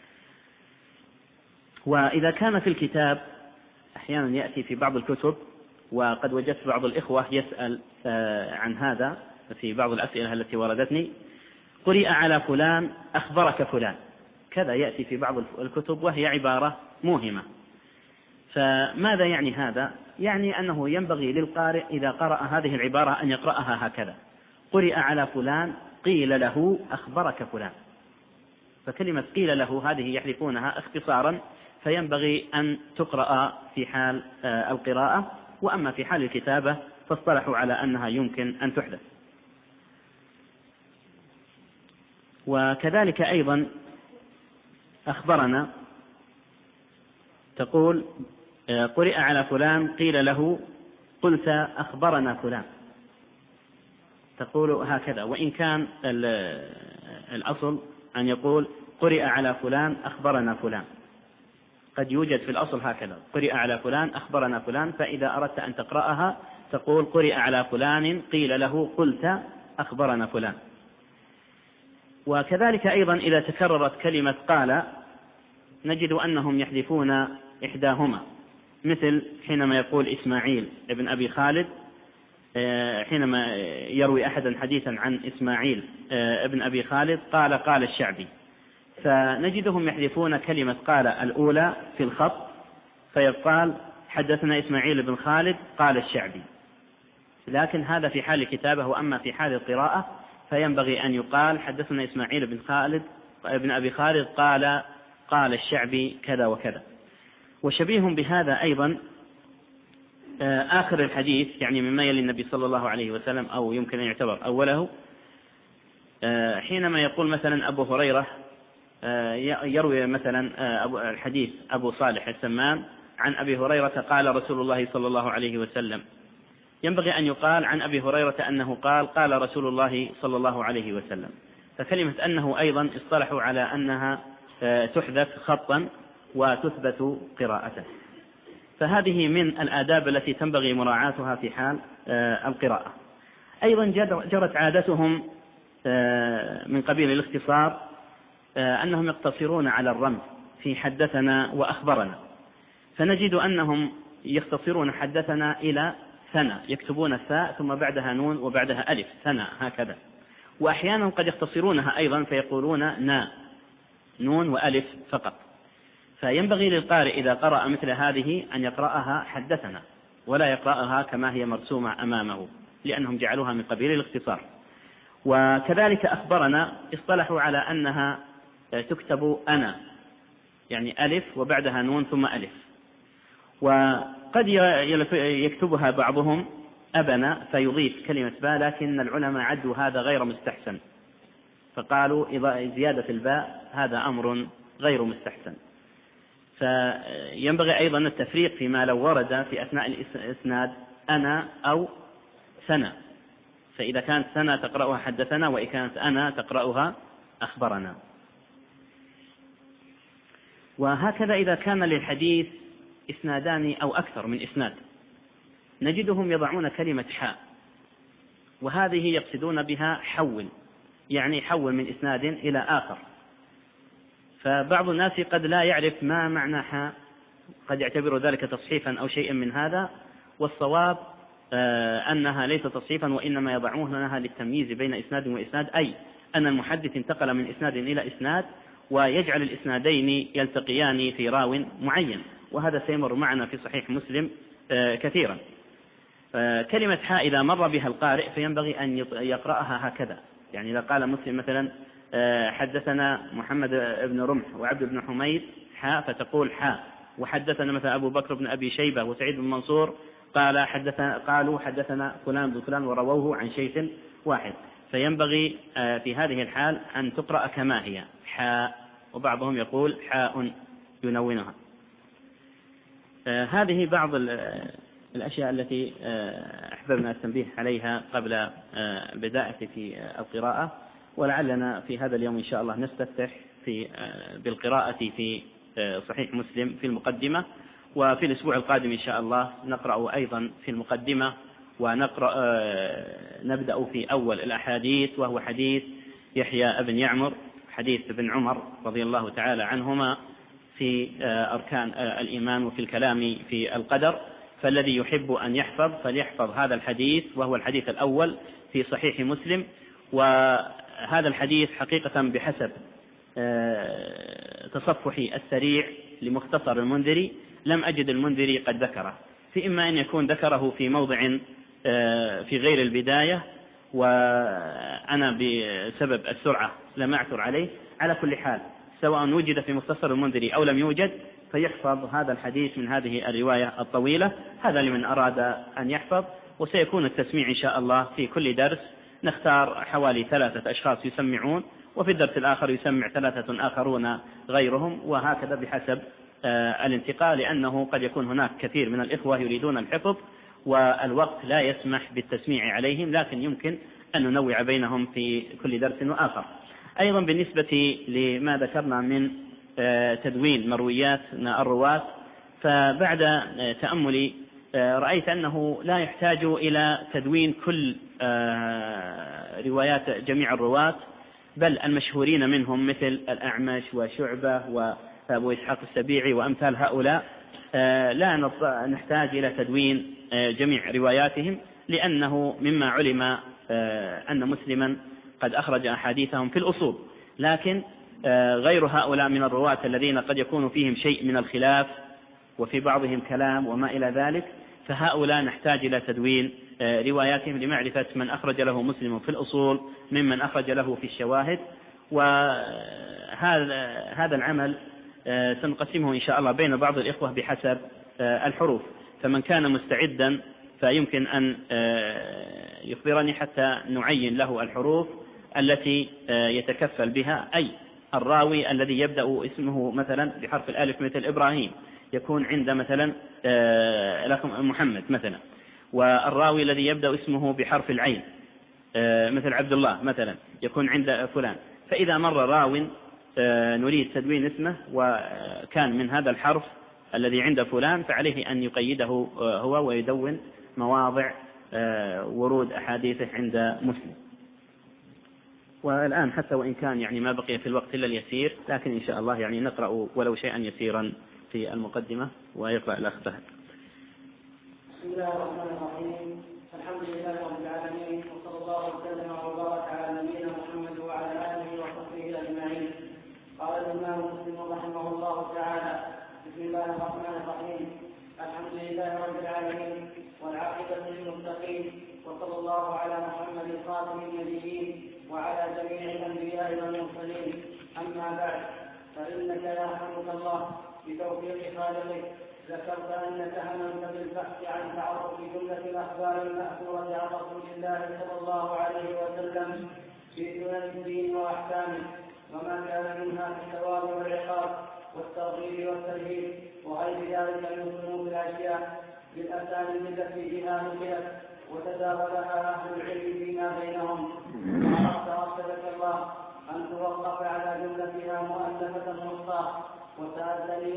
وإذا كان في الكتاب أحيانا يأتي في بعض الكتب، وقد وجدت بعض الإخوة يسأل عن هذا في بعض الأسئلة التي وردتني، قرئ على فلان أخبرك فلان، كذا يأتي في بعض الكتب وهي عبارة موهمة. فماذا يعني هذا؟ يعني أنه ينبغي للقارئ إذا قرأ هذه العبارة أن يقرأها هكذا: قرئ على فلان قيل له أخبرك فلان. فكلمة قيل له هذه يحذفونها اختصارا، فينبغي أن تقرأ في حال القراءة، وأما في حال الكتابة فاصطلحوا على أنها يمكن أن تحدث. وكذلك أيضا أخبرنا، تقول قرئ على فلان قيل له قلت أخبرنا فلان، تقول هكذا، وإن كان الأصل أن يقول قرئ على فلان أخبرنا فلان. قد يوجد في الأصل هكذا: قرئ على فلان أخبرنا فلان، فإذا أردت أن تقرأها تقول قرئ على فلان قيل له قلت أخبرنا فلان. وكذلك أيضا إذا تكررت كلمة قال نجد أنهم يحذفون إحداهما، مثل حينما يقول إسماعيل ابن أبي خالد، حينما يروي أحدا حديثا عن إسماعيل ابن أبي خالد قال الشعبي، فنجدهم يحذفون كلمة قال الأولى في الخط، فيقال حدثنا إسماعيل بن خالد قال الشعبي. لكن هذا في حال الكتابة، وأما في حال القراءة فينبغي أن يقال حدثنا إسماعيل بن أبي خالد قال الشعبي كذا وكذا. وشبيه بهذا أيضا آخر الحديث، يعني مما يلي النبي صلى الله عليه وسلم، أو يمكن أن يعتبر أوله، حينما يقول مثلا أبو هريرة يروي مثلا الحديث أبو صالح السمان عن أبي هريرة قال رسول الله صلى الله عليه وسلم، ينبغي أن يقال عن أبي هريرة أنه قال رسول الله صلى الله عليه وسلم. فكلمة أنه أيضا اصطلحوا على أنها تحذف خطا وتثبت قراءة. فهذه من الآداب التي تنبغي مراعاتها في حال القراءة. أيضا جرت عادتهم من قبيل الاختصار أنهم يقتصرون على الرمز في حدثنا وأخبرنا، فنجد أنهم يختصرون حدثنا إلى ثنا، يكتبون الثاء ثم بعدها نون وبعدها ألف، ثنا هكذا. وأحيانا قد يختصرونها أيضا فيقولون نا، نون وألف فقط. فينبغي للقارئ إذا قرأ مثل هذه أن يقرأها حدثنا ولا يقرأها كما هي مرسومة أمامه، لأنهم جعلوها من قبيل الاختصار. وكذلك أخبرنا اصطلحوا على أنها تكتب أنا، يعني ألف وبعدها نون ثم ألف. وقد يكتبها بعضهم أبنا فيضيف كلمة باء، لكن العلماء عدوا هذا غير مستحسن، فقالوا زيادة الباء هذا أمر غير مستحسن. فينبغي أيضا التفريق فيما لو ورد في أثناء الإسناد أنا أو ثنا، فإذا كانت ثنا تقرأها حدثنا، وإذا كانت أنا تقرأها أخبرنا. وهكذا إذا كان للحديث إسنادان أو أكثر من إسناد نجدهم يضعون كلمة حاء، وهذه يقصدون بها حول، يعني حول من إسناد إلى آخر. فبعض الناس قد لا يعرف ما معنى حاء، قد يعتبر ذلك تصحيفا أو شيئا من هذا، والصواب أنها ليس تصحيفا، وإنما يضعونها للتمييز بين إسناد وإسناد، أي أن المحدث انتقل من إسناد إلى إسناد ويجعل الإسنادين يلتقيان في راو معين، وهذا سيمر معنا في صحيح مسلم كثيرا. كلمة حاء إذا مر بها القارئ فينبغي أن يقرأها هكذا، يعني إذا قال مسلم مثلا حدثنا محمد بن رمح وعبد بن حميد حاء، فتقول حاء. وحدثنا مثلا أبو بكر بن أبي شيبة وسعيد بن منصور قالوا حدثنا فلان بن فلان ورووه عن شيخ واحد. فينبغي في هذه الحال أن تقرأ كما هي حاء، وبعضهم يقول حاء ينونها. هذه بعض الأشياء التي أحببنا التنبيه عليها قبل بداية في القراءة، ولعلنا في هذا اليوم إن شاء الله نستفتح بالقراءة في صحيح مسلم في المقدمة، وفي الأسبوع القادم إن شاء الله نقرأ أيضا في المقدمة، نبدأ في أول الأحاديث، وهو حديث يحيى بن يعمر، حديث ابن عمر رضي الله تعالى عنهما في أركان الإيمان وفي الكلام في القدر. فالذي يحب أن يحفظ فليحفظ هذا الحديث، وهو الحديث الأول في صحيح مسلم. وهذا الحديث حقيقة بحسب تصفحي السريع لمختصر المنذري لم أجد المنذري قد ذكره، فإما أن يكون ذكره في موضع في غير البداية وأنا بسبب السرعة لم أعثر عليه. على كل حال سواء وجد في مختصر المنذري أو لم يوجد فيحفظ هذا الحديث من هذه الرواية الطويلة. هذا لمن أراد أن يحفظ. وسيكون التسميع إن شاء الله في كل درس نختار حوالي 3 أشخاص يسمعون، وفي الدرس الآخر يسمع 3 آخرون غيرهم، وهكذا بحسب الانتقاء، لأنه قد يكون هناك كثير من الإخوة يريدون الحفظ والوقت لا يسمح بالتسميع عليهم، لكن يمكن أن ننوع بينهم في كل درس وآخر. أيضا بالنسبة لما ذكرنا من تدوين مرويات الرواة، فبعد تأملي رأيت أنه لا يحتاج إلى تدوين كل روايات جميع الرواة، بل المشهورين منهم مثل الأعمش وشعبة وأبو إسحاق السبيعي وأمثال هؤلاء لا نحتاج إلى تدوين جميع رواياتهم، لأنه مما علم أن مسلما قد أخرج أحاديثهم في الأصول، لكن غير هؤلاء من الرواة الذين قد يكون فيهم شيء من الخلاف وفي بعضهم كلام وما إلى ذلك فهؤلاء نحتاج إلى تدوين رواياتهم لمعرفة من أخرج له مسلم في الأصول ممن أخرج له في الشواهد. وهذا العمل سنقسمه إن شاء الله بين بعض الإخوة بحسب الحروف، فمن كان مستعدا فيمكن أن يخبرني حتى نعين له الحروف التي يتكفل بها، أي الراوي الذي يبدأ اسمه مثلا بحرف الألف مثل إبراهيم يكون عند مثلا محمد مثلا، والراوي الذي يبدأ اسمه بحرف العين مثل عبد الله مثلا يكون عند فلان. فإذا مر راو نريد تدوين اسمه وكان من هذا الحرف الذي عند فلان فعليه أن يقيده هو ويدون مواضع ورود أحاديثه عند مسلم. والآن حتى وإن كان يعني ما بقي في الوقت إلا اليسير، لكن إن شاء الله يعني نقرأ ولو شيئا يسيرا في المقدمة، ويقرأ الأخ فهد. بسم الله الرحمن الرحيم. الحمد لله رب العالمين، وصلى الله وسلم وبارك على نبينا محمد وعلى آله وصحبه أجمعين. قال الإمام مسلم رحمه الله تعالى: بسم الله الرحمن الرحيم. الحمد لله رب العالمين، والعاقبة للمتقين، وصلى الله على محمد خاتم النبيين وعلى جميع الأنبياء والمرسلين. أما بعد، فإنك يرحمك الله بتوفيق خالقك ذكرت أنك هممت بالبحث عن تعرف جملة الأخبار المأثورة عن رسول الله صلى الله عليه وسلم في سنن الدين وأحكامه، وما كان منها في الثواب والعقاب والترغيب والترهيب وغير ذلك من صنوف الأشياء بالأسانيد التي بها نقلت وتداولها أهل العلم فيما بينهم. وعرفت أرشدك الله أن توقف على جملتها مؤلفة نصها، وسألتني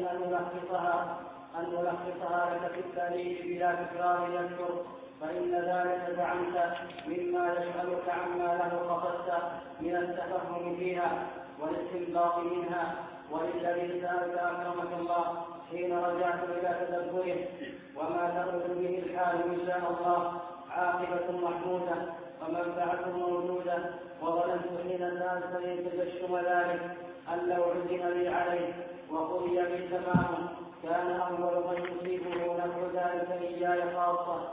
أن نلخصها لك في التأليف بلا تكرار يذكر، فإن ذلك زعمت مما يشغلك عما له قصدت من التفهم فيها والاستنباط منها. وللذي سألت أكرمك الله حين رجعت إلى تدبره وما تقول به الحال إن شاء الله عاقبة محمودة ومنفعة موجودة. وظننت حين سألتني تجشم ذلك أن لو عزم لي عليه وقضي لي تمامه كان أول من يصيبه نفع ذلك إياي خاصة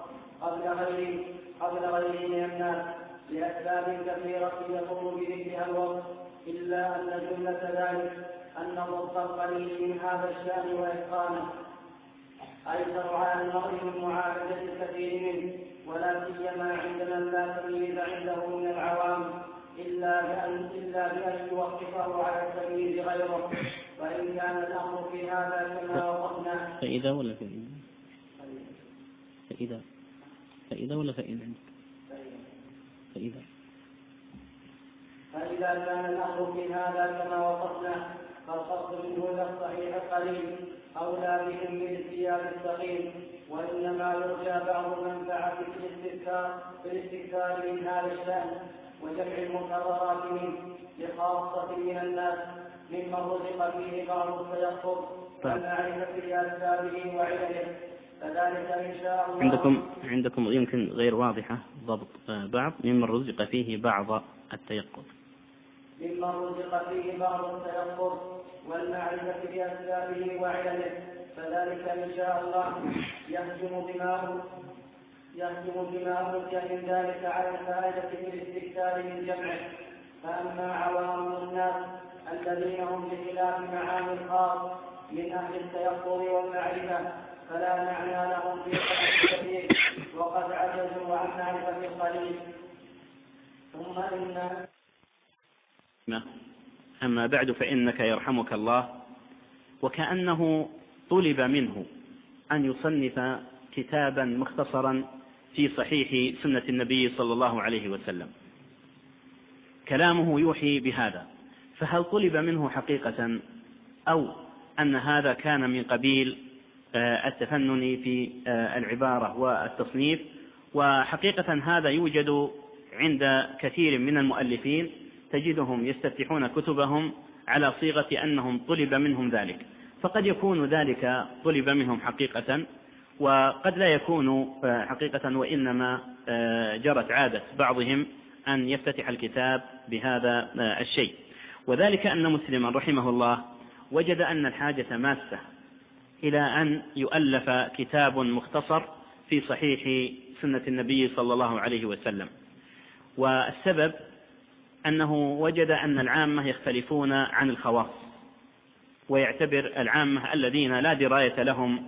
قبل غيري من الناس لأسباب كثيرة يقوم بذكرها الوقت، إلا أن جملة ذلك أن ضبط القليل من هذا الشأن وإتقانه أيسر على المرء من معالجة الكثير منه، ولا سيما عندما لا تمييز عنده من العوام إلا بأن يوقفه على التمييز غيره. فإن كان الأمر في هذا كما وصفنا. فإذا ولا فإذا ولا فإذا كان الأمر في هذا كما وصفنا فالقصد منه إلى الصحيح قليل أولى بهم من الثياب الثقيل، وإنما يرجى بعض المنفعة في الاستكثار من هذا الشأن وجمع المكررات منه لخاصة من الناس ممن رزق فيه بعض التيقظ والمعرفة بأسبابه وعلله. فذلك إن شاء الله عندكم يمكن غير واضحة ضبط بعض ممن رزق فيه بعض التيقظ والمعرفة بأسبابه وعلله. فذلك إن شاء الله يهجم بما أوتي من ذلك على الفائدة في الاستكثار من جمعه. فأما عوام الناس الذين هم بخلاف معاني الخاص من أهل التيقظ والمعرفة فلا معنى لهم في قدر الكثير وقد عجزوا عن معرفة القليل. ثم أما بعد، فإنك يرحمك الله وكأنه طلب منه أن يصنف كتابا مختصرا في صحيح سنة النبي صلى الله عليه وسلم. كلامه يوحي بهذا، فهل طلب منه حقيقة أو أن هذا كان من قبيل التفنن في العبارة والتصنيف؟ وحقيقة هذا يوجد عند كثير من المؤلفين، تجدهم يستفتحون كتبهم على صيغة أنهم طلب منهم ذلك، فقد يكون ذلك طلب منهم حقيقة وقد لا يكون حقيقة، وإنما جرت عادة بعضهم أن يفتتح الكتاب بهذا الشيء. وذلك أن مسلما رحمه الله وجد أن الحاجة ماسة إلى أن يؤلف كتاب مختصر في صحيح سنة النبي صلى الله عليه وسلم. والسبب أنه وجد أن العامة يختلفون عن الخواص، ويعتبر العامة الذين لا دراية لهم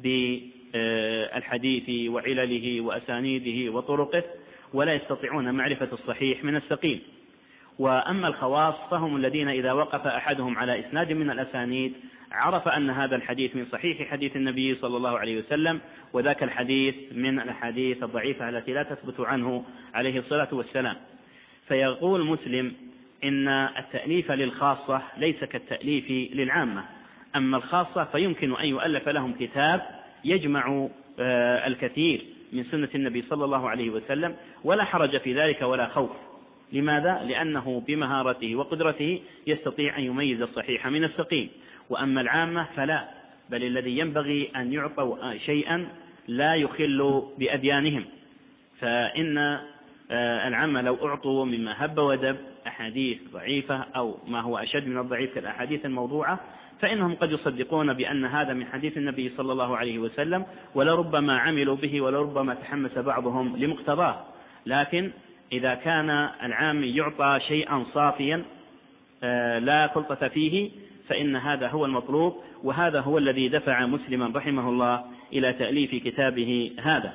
بالحديث وعلله وأسانيده وطرقه ولا يستطيعون معرفة الصحيح من السقيم. وأما الخواص فهم الذين إذا وقف أحدهم على إسناد من الأسانيد عرف أن هذا الحديث من صحيح حديث النبي صلى الله عليه وسلم، وذاك الحديث من الأحاديث الضعيفة التي لا تثبت عنه عليه الصلاة والسلام. فيقول مسلم إن التأليف للخاصة ليس كالتأليف للعامة. أما الخاصة فيمكن أن يؤلف لهم كتاب يجمع الكثير من سنة النبي صلى الله عليه وسلم، ولا حرج في ذلك ولا خوف. لماذا؟ لأنه بمهارته وقدرته يستطيع أن يميز الصحيح من السقيم. وأما العامة فلا، بل الذي ينبغي أن يعطوا شيئا لا يخل بأديانهم. فإن العامة لو أعطوا مما هب ودب أحاديث ضعيفة أو ما هو أشد من الضعيف كالأحاديث الموضوعة فإنهم قد يصدقون بأن هذا من حديث النبي صلى الله عليه وسلم، ولربما عملوا به ولربما تحمس بعضهم لمقتضاه. لكن إذا كان العام يعطى شيئا صافيا لا خلطة فيه فإن هذا هو المطلوب، وهذا هو الذي دفع مسلما رحمه الله إلى تأليف كتابه هذا.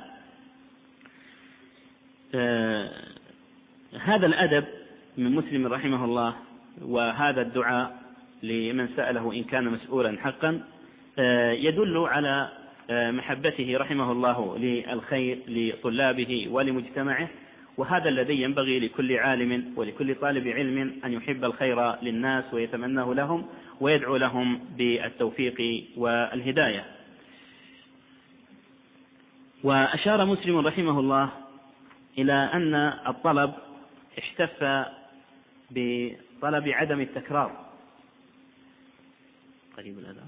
هذا الأدب من مسلم رحمه الله، وهذا الدعاء لمن سأله إن كان مسؤولا حقا، يدل على محبته رحمه الله للخير لطلابه ولمجتمعه. وهذا الذي ينبغي لكل عالم ولكل طالب علم أن يحب الخير للناس ويتمناه لهم ويدعو لهم بالتوفيق والهداية. وأشار مسلم رحمه الله إلى أن الطلب احتف بطلب عدم التكرار. قريب الأذان.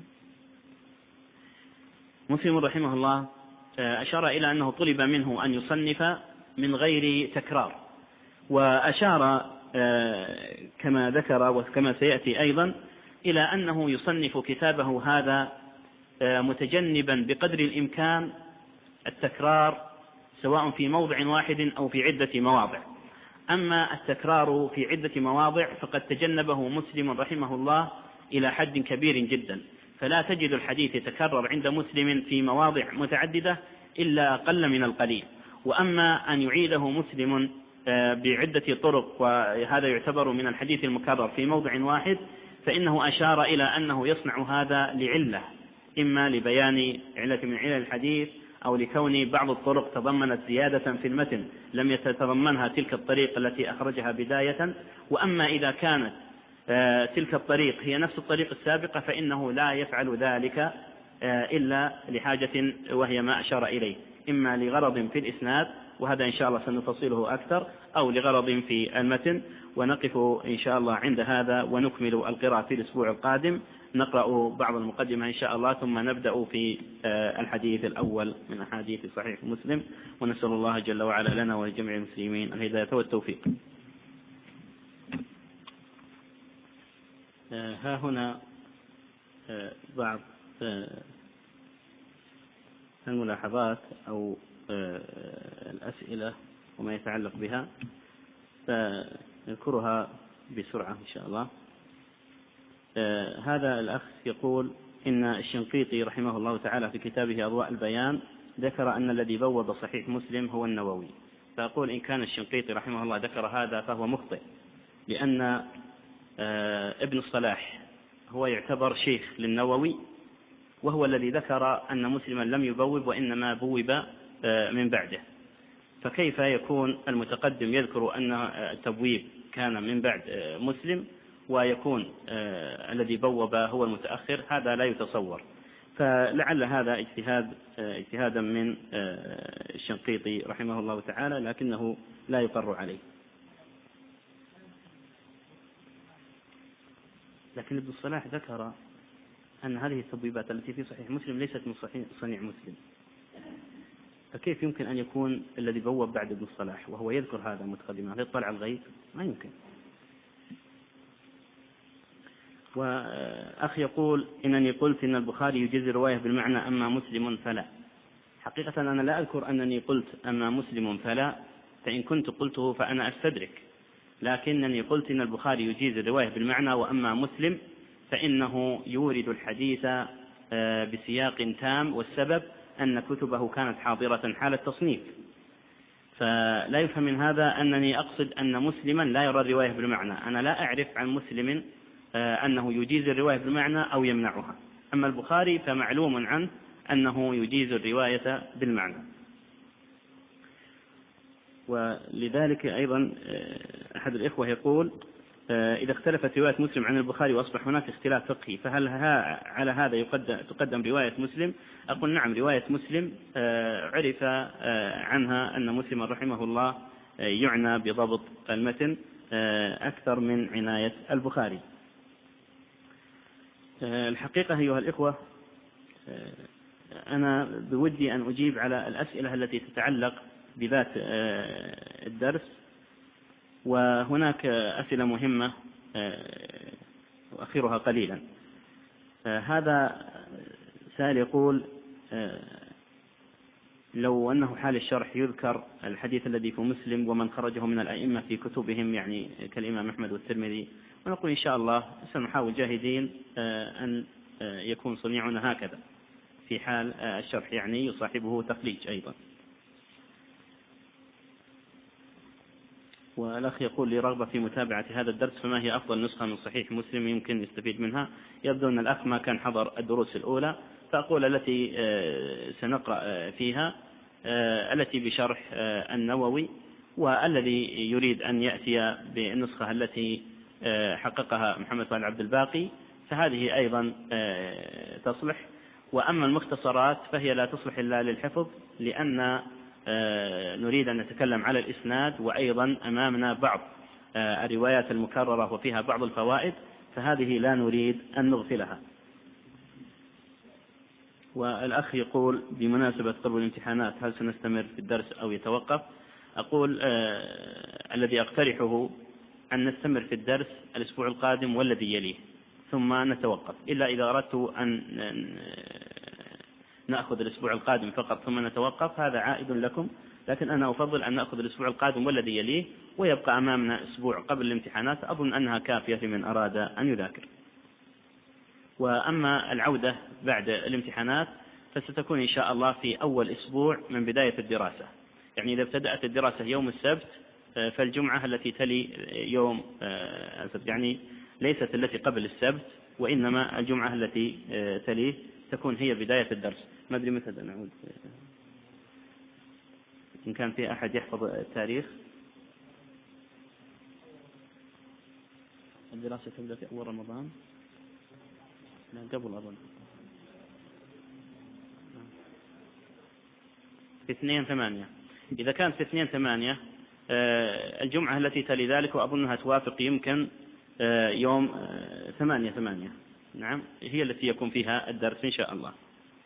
مسلم رحمه الله أشار إلى أنه طلب منه أن يصنف من غير تكرار، وأشار كما ذكر وكما سيأتي أيضا إلى أنه يصنف كتابه هذا متجنبا بقدر الإمكان التكرار سواء في موضع واحد أو في عدة مواضع. أما التكرار في عدة مواضع فقد تجنبه مسلم رحمه الله إلى حد كبير جدا، فلا تجد الحديث يتكرر عند مسلم في مواضع متعددة إلا قل من القليل. وأما أن يعيده مسلم بعدة طرق وهذا يعتبر من الحديث المكرر في موضع واحد فإنه أشار إلى أنه يصنع هذا لعلة، إما لبيان علة من علل الحديث أو لكون بعض الطرق تضمنت زيادة في المتن لم يتضمنها تلك الطريق التي أخرجها بداية. وأما إذا كانت تلك الطريق هي نفس الطريق السابقة فإنه لا يفعل ذلك إلا لحاجة وهي ما أشار إليه، إما لغرض في الإسناد وهذا إن شاء الله سنفصله أكثر، أو لغرض في المتن. ونقف إن شاء الله عند هذا ونكمل القراءة في الأسبوع القادم. نقرأ بعض المقدمة إن شاء الله ثم نبدأ في الحديث الأول من أحاديث صحيح مسلم، ونسأل الله جل وعلا لنا ولجميع المسلمين الهداية والتوفيق. ها هنا بعض الملاحظات أو الأسئلة وما يتعلق بها فنذكرها بسرعة إن شاء الله. هذا الأخ يقول إن الشنقيطي رحمه الله تعالى في كتابه أضواء البيان ذكر أن الذي بوب صحيح مسلم هو النووي. فأقول إن كان الشنقيطي رحمه الله ذكر هذا فهو مخطئ، لأن ابن الصلاح هو يعتبر شيخ للنووي، وهو الذي ذكر أن مسلما لم يبوب وإنما بوب من بعده. فكيف يكون المتقدم يذكر أن التبويب كان من بعد مسلم ويكون الذي بوب هو المتأخر؟ هذا لا يتصور. فلعل هذا اجتهادا من الشنقيطي رحمه الله تعالى، لكنه لا يقر عليه. لكن ابن الصلاح ذكر أن هذه التبويبات التي في صحيح مسلم ليست من صنيع مسلم، فكيف يمكن أن يكون الذي بوب بعد ابن الصلاح وهو يذكر هذا متقدما؟ هل يطلع الغيب؟ ما يمكن. وأخ يقول إنني قلت إن البخاري يجيز رواية بالمعنى أما مسلم فلا. حقيقة أنا لا أذكر أنني قلت أما مسلم فلا، فإن كنت قلته فأنا أستدرك، لكنني قلت إن البخاري يجيز الرواية بالمعنى، وأما مسلم فإنه يورد الحديث بسياق تام، والسبب أن كتبه كانت حاضرة حال التصنيف. فلا يفهم من هذا أنني أقصد أن مسلما لا يرى الرواية بالمعنى. أنا لا أعرف عن مسلم أنه يجيز الرواية بالمعنى أو يمنعها. أما البخاري فمعلوم عنه أنه يجيز الرواية بالمعنى. ولذلك أيضا أحد الإخوة يقول إذا اختلفت رواية مسلم عن البخاري وأصبح هناك اختلاف فقهي، فهل على هذا تقدم رواية مسلم؟ أقول نعم، رواية مسلم عرف عنها أن مسلم رحمه الله يعنى بضبط المتن أكثر من عناية البخاري. الحقيقة أيها الإخوة أنا بودي أن أجيب على الأسئلة التي تتعلق بذات الدرس، وهناك أسئلة مهمة وأخيرها قليلا. هذا سائل يقول لو أنه حال الشرح يذكر الحديث الذي في مسلم ومن خرجه من الأئمة في كتبهم، يعني كالإمام أحمد والترمذي، ونقول إن شاء الله سنحاول جاهدين أن يكون صنيعنا هكذا في حال الشرح، يعني يصاحبه تخريج أيضا. والأخ يقول لي رغبة في متابعة هذا الدرس، فما هي أفضل نسخة من صحيح مسلم يمكن يستفيد منها؟ يبدو أن الأخ ما كان حضر الدروس الأولى، فأقول التي سنقرأ فيها التي بشرح النووي، والذي يريد أن يأتي بالنسخة التي حققها محمد بن عبد الباقي فهذه أيضا تصلح. وأما المختصرات فهي لا تصلح إلا للحفظ، لأن نريد أن نتكلم على الإسناد، وأيضا أمامنا بعض الروايات المكررة وفيها بعض الفوائد، فهذه لا نريد أن نغفلها. والأخ يقول بمناسبة قرب الامتحانات هل سنستمر في الدرس أو يتوقف؟ أقول الذي أقترحه أن نستمر في الدرس الأسبوع القادم والذي يليه ثم نتوقف، إلا إذا أردت أن نأخذ الأسبوع القادم فقط ثم نتوقف هذا عائد لكم، لكن أنا أفضل أن نأخذ الأسبوع القادم والذي يليه ويبقى أمامنا أسبوع قبل الامتحانات، أظن أنها كافية لمن أراد أن يذاكر. وأما العودة بعد الامتحانات فستكون إن شاء الله في أول أسبوع من بداية الدراسة، يعني إذا ابتدأت الدراسة يوم السبت فالجمعة التي تلي يوم السبت، يعني ليست التي قبل السبت وإنما الجمعة التي تليه تكون هي بداية الدرس. ما أدري متى نعود، إن كان في أحد يحفظ التاريخ. الدراسة تبدأ في أول رمضان، لا قبل أظن في 2/8. إذا كانت في 2/8 الجمعة التي تلي ذلك وأظنها توافق يمكن يوم 8/8، نعم هي التي يكون فيها الدرس إن شاء الله.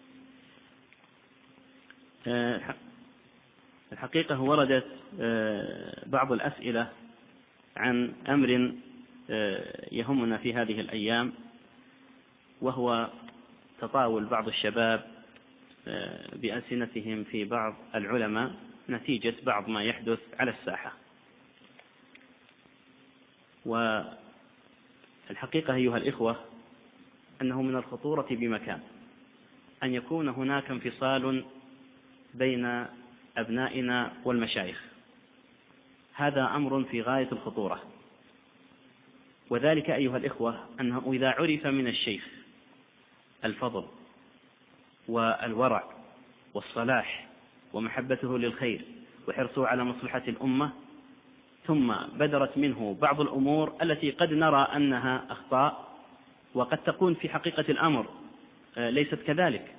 الحقيقة وردت بعض الأسئلة عن أمر يهمنا في هذه الأيام، وهو تطاول بعض الشباب بألسنتهم في بعض العلماء نتيجة بعض ما يحدث على الساحة. والحقيقة أيها الإخوة أنه من الخطورة بمكان أن يكون هناك انفصال بين أبنائنا والمشايخ، هذا أمر في غاية الخطورة. وذلك أيها الإخوة أنه إذا عرف من الشيخ الفضل والورع والصلاح ومحبته للخير وحرصه على مصلحة الأمة، ثم بدرت منه بعض الأمور التي قد نرى أنها أخطاء وقد تكون في حقيقة الأمر ليست كذلك،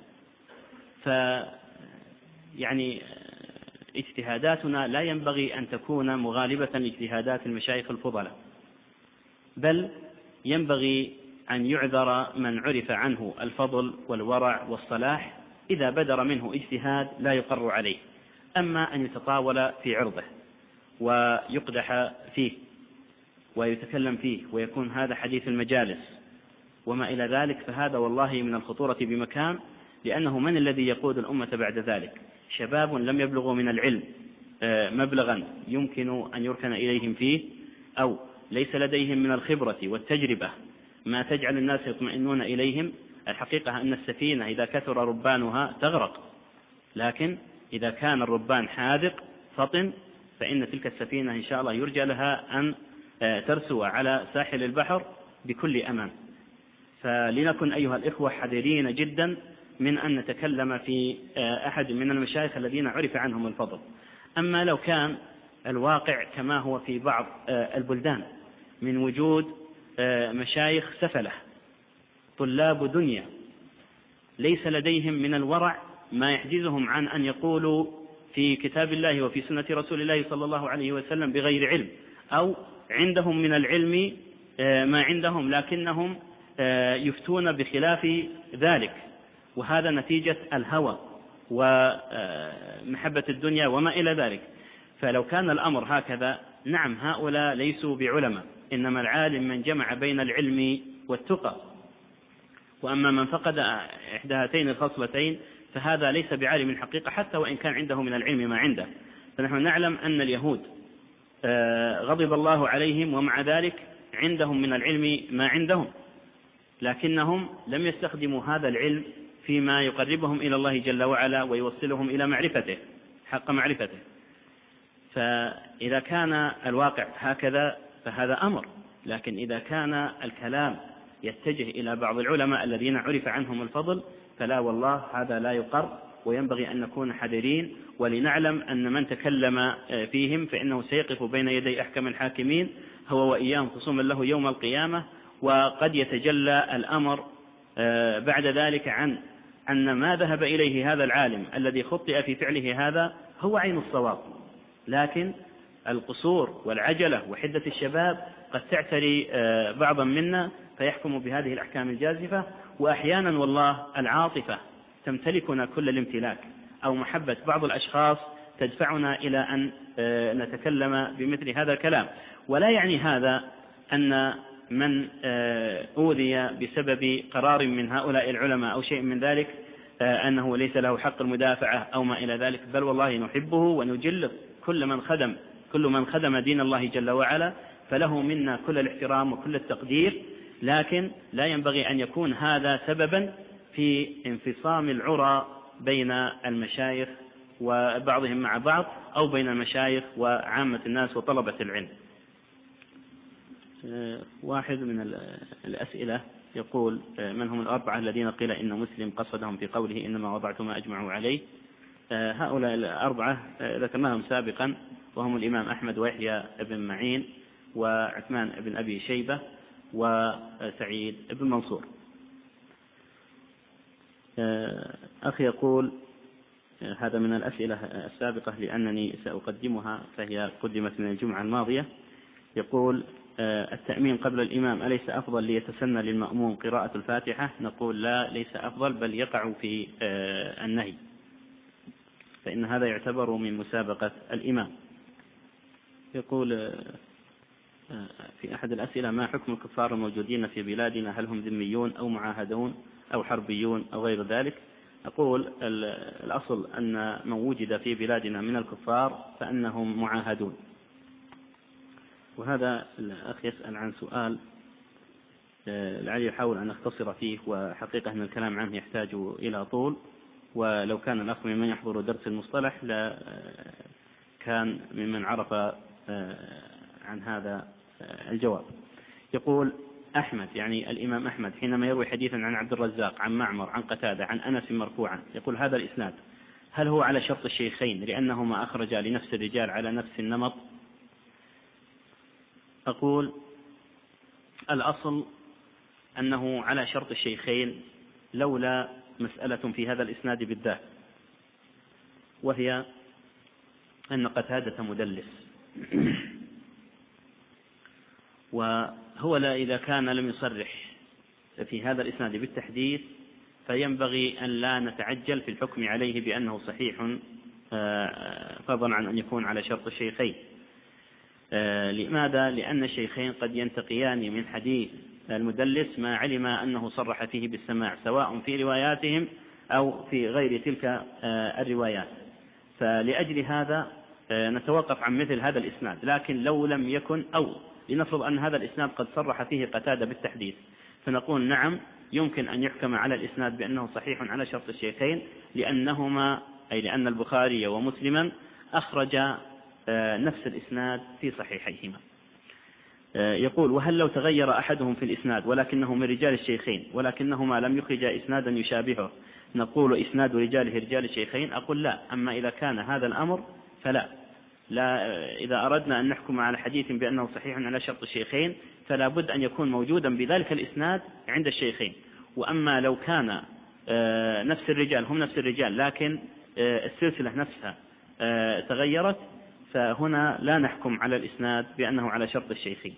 يعني اجتهاداتنا لا ينبغي أن تكون مغالبة لاجتهادات المشايخ الفضلاء، بل ينبغي أن يعذر من عرف عنه الفضل والورع والصلاح إذا بدر منه اجتهاد لا يقر عليه. أما أن يتطاول في عرضه ويقدح فيه ويتكلم فيه ويكون هذا حديث المجالس وما إلى ذلك، فهذا والله من الخطورة بمكان، لأنه من الذي يقود الأمة بعد ذلك؟ شباب لم يبلغوا من العلم مبلغا يمكن أن يركن إليهم فيه، أو ليس لديهم من الخبرة والتجربة ما تجعل الناس يطمئنون إليهم. الحقيقة أن السفينة إذا كثر ربانها تغرق، لكن إذا كان الربان حاذق فطن فإن تلك السفينة إن شاء الله يرجى لها أن ترسو على ساحل البحر بكل أمان. فلنكن أيها الإخوة حذرين جدا من أن نتكلم في أحد من المشايخ الذين عرف عنهم الفضل. أما لو كان الواقع كما هو في بعض البلدان من وجود مشايخ سفلة طلاب دنيا ليس لديهم من الورع ما يحجزهم عن أن يقولوا في كتاب الله وفي سنة رسول الله صلى الله عليه وسلم بغير علم، أو عندهم من العلم ما عندهم لكنهم يفتون بخلاف ذلك، وهذا نتيجة الهوى ومحبة الدنيا وما إلى ذلك. فلو كان الأمر هكذا نعم هؤلاء ليسوا بعلماء، إنما العالم من جمع بين العلم والتقى. وأما من فقد إحدى هاتين الخصلتين فهذا ليس بعالم الحقيقة حتى وإن كان عنده من العلم ما عنده. فنحن نعلم أن اليهود غضب الله عليهم ومع ذلك عندهم من العلم ما عندهم، لكنهم لم يستخدموا هذا العلم فيما يقربهم إلى الله جل وعلا ويوصلهم إلى معرفته حق معرفته. فإذا كان الواقع هكذا فهذا أمر، لكن إذا كان الكلام يتجه إلى بعض العلماء الذين عرف عنهم الفضل فلا والله هذا لا يقر، وينبغي أن نكون حذرين ولنعلم أن من تكلم فيهم فإنه سيقف بين يدي أحكم الحاكمين هو وإياهم خصوما له يوم القيامة. وقد يتجلى الأمر بعد ذلك عن أن ما ذهب إليه هذا العالم الذي خطئ في فعله هذا هو عين الصواب، لكن القصور والعجلة وحدة الشباب قد تعتري بعضا منا فيحكم بهذه الأحكام الجازفة. وأحيانا والله العاطفة تمتلكنا كل الامتلاك، أو محبة بعض الأشخاص تدفعنا إلى أن نتكلم بمثل هذا الكلام. ولا يعني هذا أن من أوذي بسبب قرار من هؤلاء العلماء أو شيء من ذلك أنه ليس له حق المدافعة أو ما إلى ذلك، بل والله نحبه ونجل كل من خدم دين الله جل وعلا، فله منا كل الاحترام وكل التقدير. لكن لا ينبغي أن يكون هذا سببا في انفصام العرى بين المشايخ وبعضهم مع بعض، أو بين المشايخ وعامة الناس وطلبة العلم. واحد من الأسئلة يقول: من هم الأربعة الذين قيل إن مسلم قصدهم في قوله إنما وضعت ما أجمعوا عليه؟ هؤلاء الأربعة ذكرناهم سابقا، وهم الإمام أحمد ويحيى بن معين وعثمان بن أبي شيبة وسعيد بن منصور. أخي يقول: هذا من الأسئلة السابقة لأنني سأقدمها فهي قدمت من الجمعة الماضية. يقول: التأمين قبل الإمام أليس أفضل ليتسنى للمأموم قراءة الفاتحة؟ نقول لا، ليس أفضل، بل يقع في النهي، فإن هذا يعتبر من مسابقة الإمام. يقول في أحد الأسئلة: ما حكم الكفار الموجودين في بلادنا؟ هل هم ذميون أو معاهدون أو حربيون أو غير ذلك؟ أقول الأصل أن من وجد في بلادنا من الكفار فأنهم معاهدون. وهذا الأخ يسأل عن سؤال لعلي أحاول أن أختصر فيه، وحقيقة أن الكلام عنه يحتاج إلى طول، ولو كان الأخ ممن يحضر درس المصطلح لا كان ممن عرف عن هذا الجواب. يقول: أحمد يعني الإمام أحمد حينما يروي حديثا عن عبد الرزاق عن معمر عن قتادة عن أنس مرفوعا يقول هذا الإسناد هل هو على شرط الشيخين لأنهما أخرجا لنفس الرجال على نفس النمط؟ أقول الأصل أنه على شرط الشيخين لولا مسألة في هذا الإسناد بالذات، وهي أن قتادة مدلس، وهو لا إذا كان لم يصرح في هذا الإسناد بالتحديث فينبغي أن لا نتعجل في الحكم عليه بأنه صحيح فضلا عن أن يكون على شرط الشيخين. لماذا؟ لأن الشيخين قد ينتقيان من حديث المدلس ما علم أنه صرح فيه بالسماع سواء في رواياتهم أو في غير تلك الروايات. فلأجل هذا نتوقف عن مثل هذا الإسناد. لكن لو لم يكن، أو لنفرض أن هذا الإسناد قد صرح فيه قتادة بالتحديث، فنقول نعم يمكن أن يحكم على الإسناد بأنه صحيح على شرط الشيخين، لأنهما أي لأن البخاري ومسلما أخرج نفس الإسناد في صحيحيهما. يقول: وهل لو تغير أحدهم في الإسناد ولكنه من رجال الشيخين ولكنهما لم يخرج إسنادا يشابهه نقول إسناد رجاله رجال الشيخين؟ أقول لا. أما إذا كان هذا الأمر فلا. إذا أردنا أن نحكم على حديث بأنه صحيح على شرط الشيخين فلا بد أن يكون موجودا بذلك الإسناد عند الشيخين. وأما لو كان نفس الرجال هم نفس الرجال لكن السلسلة نفسها تغيرت، فهنا لا نحكم على الإسناد بأنه على شرط الشيخين.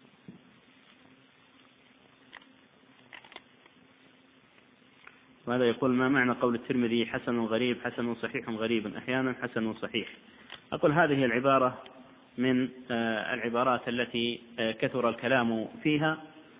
وهذا يقول: ما معنى قول الترمذي حسن غريب حسن صحيح غريب أحيانا حسن صحيح؟ أقول هذه العبارة من العبارات التي كثر الكلام فيها،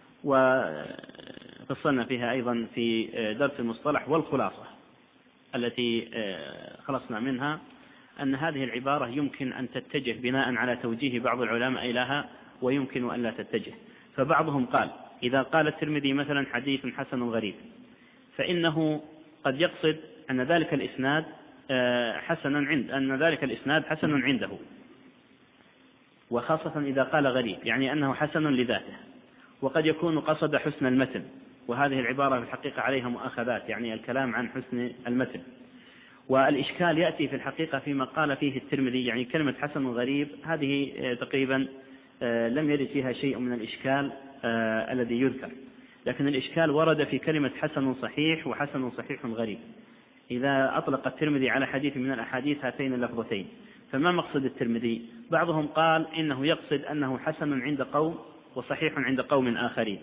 وفصلنا فيها أيضا في درس المصطلح، والخلاصة التي خلصنا منها أن هذه العبارة يمكن أن تتجه بناء على توجيه بعض العلماء لها، ويمكن أن لا تتجه. فبعضهم قال: إذا قال الترمذي مثلا حديث حسن غريب، فإنه قد يقصد أن ذلك الإسناد حسن عنده، وخاصة إذا قال غريب يعني أنه حسن لذاته. وقد يكون قصد حسن المتن، وهذه العبارة في الحقيقة عليها مؤاخذات، يعني الكلام عن حسن المتن. والإشكال يأتي في الحقيقة فيما قال فيه الترمذي، يعني كلمة حسن غريب هذه تقريبا لم يرد فيها شيء من الإشكال الذي يذكر، لكن الإشكال ورد في كلمة حسن صحيح وحسن صحيح غريب. إذا أطلق الترمذي على حديث من الأحاديث هاتين اللفظتين، فما مقصد الترمذي؟ بعضهم قال إنه يقصد أنه حسن عند قوم وصحيح عند قوم آخرين،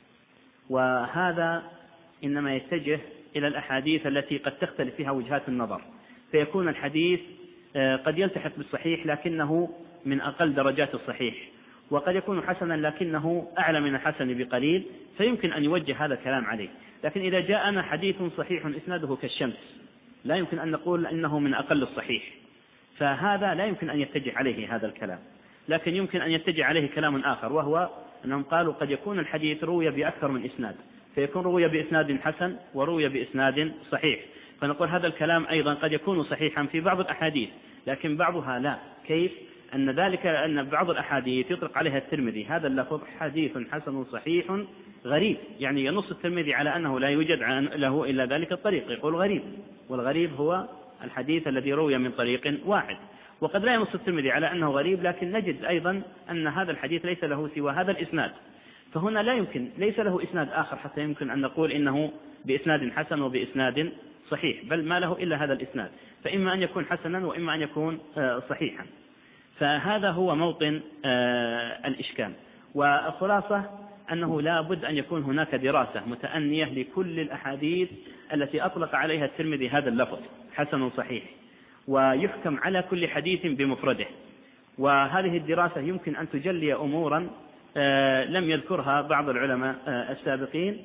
وهذا إنما يتجه إلى الأحاديث التي قد تختلف فيها وجهات النظر، فيكون الحديث قد يلتحق بالصحيح لكنه من أقل درجات الصحيح، وقد يكون حسنا لكنه أعلى من الحسن بقليل، فيمكن أن يوجه هذا الكلام عليه. لكن إذا جاءنا حديث صحيح إسناده كالشمس لا يمكن أن نقول إنه من أقل الصحيح، فهذا لا يمكن أن يتجه عليه هذا الكلام. لكن يمكن أن يتجه عليه كلام آخر، وهو أنهم قالوا قد يكون الحديث روي بأكثر من إسناد، فيكون روي بإسناد حسن وروي بإسناد صحيح، فنقول هذا الكلام أيضا قد يكون صحيحا في بعض الأحاديث لكن بعضها لا. كيف؟ أن بعض الأحاديث يطلق عليها الترمذي هذا اللفظ حديث حسن صحيح غريب، يعني ينص الترمذي على أنه لا يوجد له إلا ذلك الطريق، يقول غريب، والغريب هو الحديث الذي روي من طريق واحد. وقد لا ينص الترمذي على أنه غريب لكن نجد أيضا أن هذا الحديث ليس له سوى هذا الإسناد، فهنا ليس له إسناد آخر حتى يمكن أن نقول إنه بإسناد حسن وبإسناد صحيح، بل ما له إلا هذا الإسناد، فإما أن يكون حسنا وإما أن يكون صحيحا. فهذا هو موطن الإشكال. والخلاصة أنه لا بد أن يكون هناك دراسة متأنية لكل الأحاديث التي أطلق عليها الترمذي هذا اللفظ حسن صحيح، ويحكم على كل حديث بمفرده. وهذه الدراسة يمكن أن تجلي أمورا لم يذكرها بعض العلماء السابقين،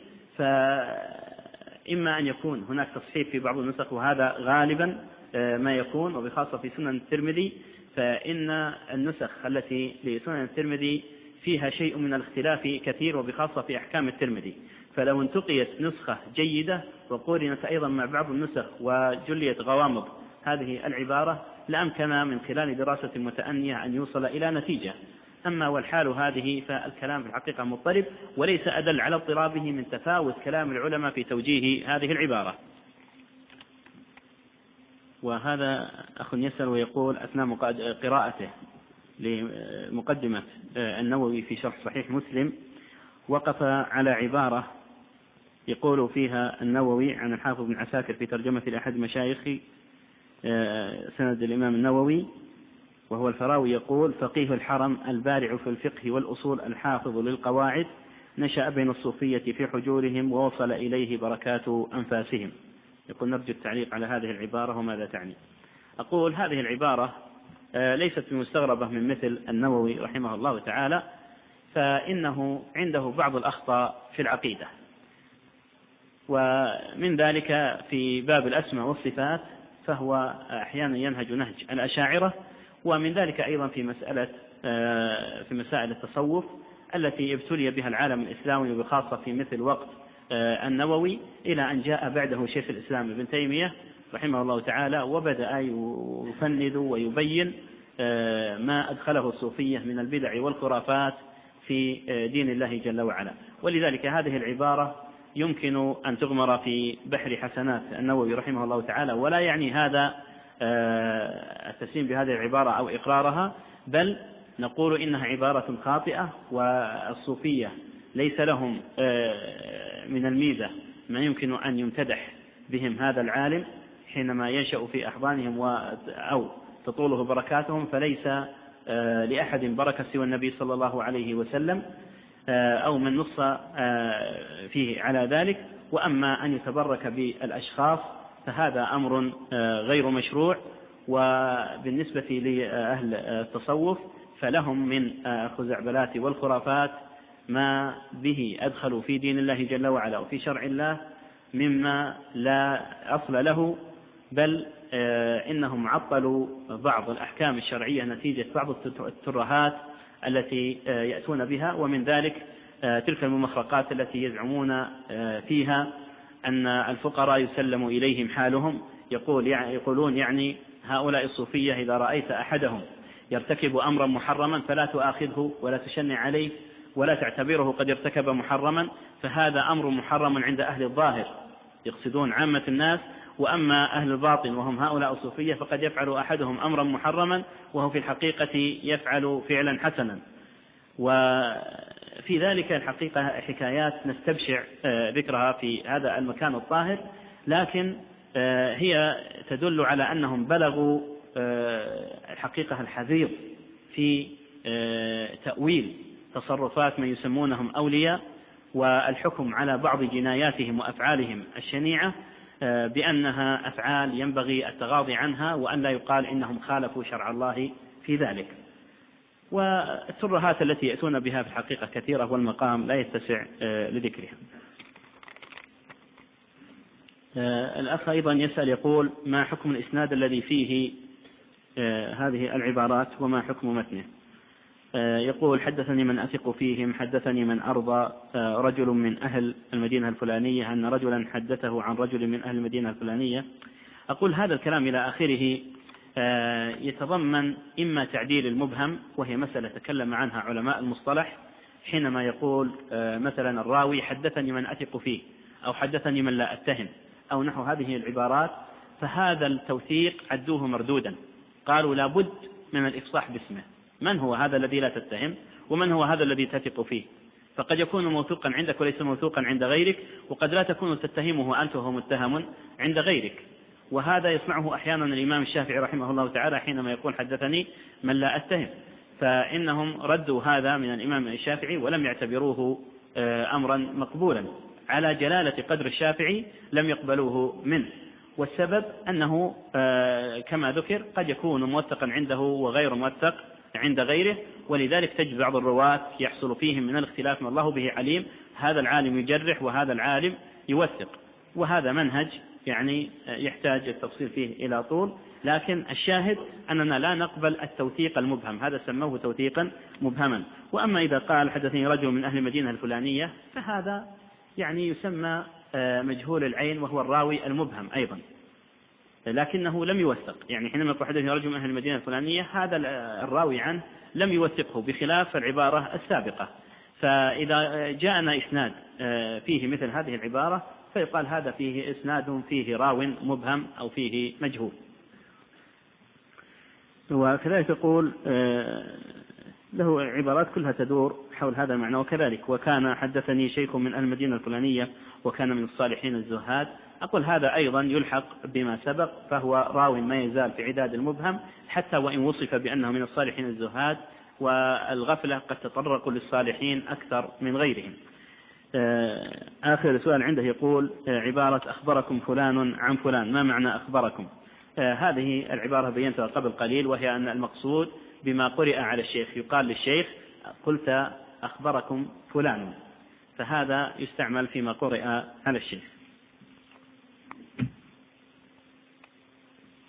فإما أن يكون هناك تصحيح في بعض النسخ، وهذا غالبا ما يكون، وبخاصة في سنن الترمذي، فإن النسخ التي لسنن الترمذي فيها شيء من الاختلاف كثير، وبخاصة في أحكام الترمذي. فلو انتقيت نسخة جيدة وقورنت أيضا مع بعض النسخ وجليت غوامض هذه العبارة لأمكن من خلال دراسة متأنية أن يوصل إلى نتيجة. أما والحال هذه فالكلام في الحقيقة مضطرب، وليس أدل على اضطرابه من تفاوت كلام العلماء في توجيه هذه العبارة. وهذا أخ يسأل ويقول: أثناء قراءته لمقدمة النووي في شرح صحيح مسلم وقف على عبارة يقول فيها النووي عن الحافظ بن عساكر في ترجمة لأحد مشايخ سند الإمام النووي وهو الفراوي، يقول: فقيه الحرم البارع في الفقه والأصول الحافظ للقواعد نشأ بين الصوفية في حجورهم ووصل إليه بركات أنفاسهم. يقول: نرجو التعليق على هذه العبارة وماذا تعني. أقول هذه العبارة ليست بمستغربة من مثل النووي رحمه الله تعالى، فإنه عنده بعض الأخطاء في العقيدة، ومن ذلك في باب الأسماء والصفات فهو أحيانا ينهج نهج الأشاعرة. ومن ذلك أيضا في مسائل التصوف التي ابتلي بها العالم الإسلامي وبخاصة في مثل وقت النووي، إلى أن جاء بعده شيخ الإسلام ابن تيمية رحمه الله تعالى وبدأ يفند ويبين ما أدخله الصوفية من البدع والخرافات في دين الله جل وعلا. ولذلك هذه العبارة يمكن أن تغمر في بحر حسنات النووي رحمه الله تعالى، ولا يعني هذا التسليم بهذه العبارة أو إقرارها، بل نقول إنها عبارة خاطئة، والصوفية ليس لهم من الميزة ما يمكن أن يمتدح بهم هذا العالم حينما ينشأ في أحضانهم أو تطوله بركاتهم، فليس لأحد بركة سوى النبي صلى الله عليه وسلم أو من نص فيه على ذلك. وأما أن يتبرك بالأشخاص فهذا أمر غير مشروع. وبالنسبة لأهل التصوف فلهم من الخزعبلات والخرافات ما به أدخلوا في دين الله جل وعلا وفي شرع الله مما لا أصل له، بل إنهم عطلوا بعض الأحكام الشرعية نتيجة بعض الترهات التي يأتون بها. ومن ذلك تلك الممخرقات التي يزعمون فيها أن الفقراء يسلم إليهم حالهم، يقولون يعني هؤلاء الصوفية إذا رأيت أحدهم يرتكب أمرا محرما فلا تؤاخذه ولا تشنع عليه ولا تعتبره قد ارتكب محرما، فهذا أمر محرم عند أهل الظاهر، يقصدون عامة الناس. وأما أهل الباطن وهم هؤلاء الصوفية فقد يفعل أحدهم أمرا محرما وهو في الحقيقة يفعل فعلا حسنا. وفي ذلك الحقيقة حكايات نستبشع ذكرها في هذا المكان الطاهر، لكن هي تدل على أنهم بلغوا الحقيقة الحذير في تأويل تصرفات من يسمونهم أولياء، والحكم على بعض جناياتهم وأفعالهم الشنيعة بأنها أفعال ينبغي التغاضي عنها، وأن لا يقال إنهم خالفوا شرع الله في ذلك. والترهات التي يأتون بها في الحقيقة كثيرة، والمقام لا يتسع لذكرها. الأخ أيضا يسأل يقول: ما حكم الإسناد الذي فيه هذه العبارات وما حكم متنه؟ يقول: حدثني من أثق فيهم، حدثني من أرضى رجل من أهل المدينة الفلانية أن رجلا حدثه عن رجل من أهل المدينة الفلانية. أقول هذا الكلام إلى آخره يتضمن إما تعديل المبهم، وهي مسألة تكلم عنها علماء المصطلح حينما يقول مثلا الراوي حدثني من أثق فيه، أو حدثني من لا أتهم، أو نحو هذه العبارات، فهذا التوثيق عدوه مردودا، قالوا لابد من الإفصاح باسمه، من هو هذا الذي لا تتهم ومن هو هذا الذي تثق فيه، فقد يكون موثوقا عندك وليس موثوقا عند غيرك، وقد لا تكون تتهمه أنت وهو متهم عند غيرك. وهذا يصنعه أحيانا الإمام الشافعي رحمه الله تعالى حينما يقول حدثني من لا أتهم، فإنهم ردوا هذا من الإمام الشافعي ولم يعتبروه أمرا مقبولا، على جلالة قدر الشافعي لم يقبلوه منه. والسبب أنه كما ذكر قد يكون موثقا عنده وغير موثق عند غيره، ولذلك تجد بعض الرواة يحصل فيهم من الاختلاف ما الله به عليم، هذا العالم يجرح وهذا العالم يوثق، وهذا منهج يعني يحتاج التفصيل فيه إلى طول. لكن الشاهد أننا لا نقبل التوثيق المبهم، هذا سموه توثيقا مبهما. وأما إذا قال حدثني رجل من أهل المدينة الفلانية فهذا يعني يسمى مجهول العين، وهو الراوي المبهم أيضا، لكنه لم يوثق. يعني حينما يقول حدثني رجل من أهل المدينة الفلانية هذا الراوي عنه لم يوثقه، بخلاف العبارة السابقة. فإذا جاءنا إسناد فيه مثل هذه العبارة فيقال هذا فيه إسناد فيه راو مبهم أو فيه مجهول. وكذلك يقول له عبارات كلها تدور حول هذا المعنى. وكذلك وكان حدثني شيخ من المدينة الفلانية وكان من الصالحين الزهاد، أقول هذا أيضا يلحق بما سبق، فهو راو ما يزال في عداد المبهم حتى وإن وصف بأنه من الصالحين الزهاد، والغفلة قد تطرقوا للصالحين أكثر من غيرهم. آخر سؤال عنده يقول عبارة أخبركم فلان عن فلان، ما معنى أخبركم؟ هذه العبارة بينتها قبل قليل، وهي أن المقصود بما قرئ على الشيخ، يقال للشيخ قلت أخبركم فلان، فهذا يستعمل فيما قرئ على الشيخ.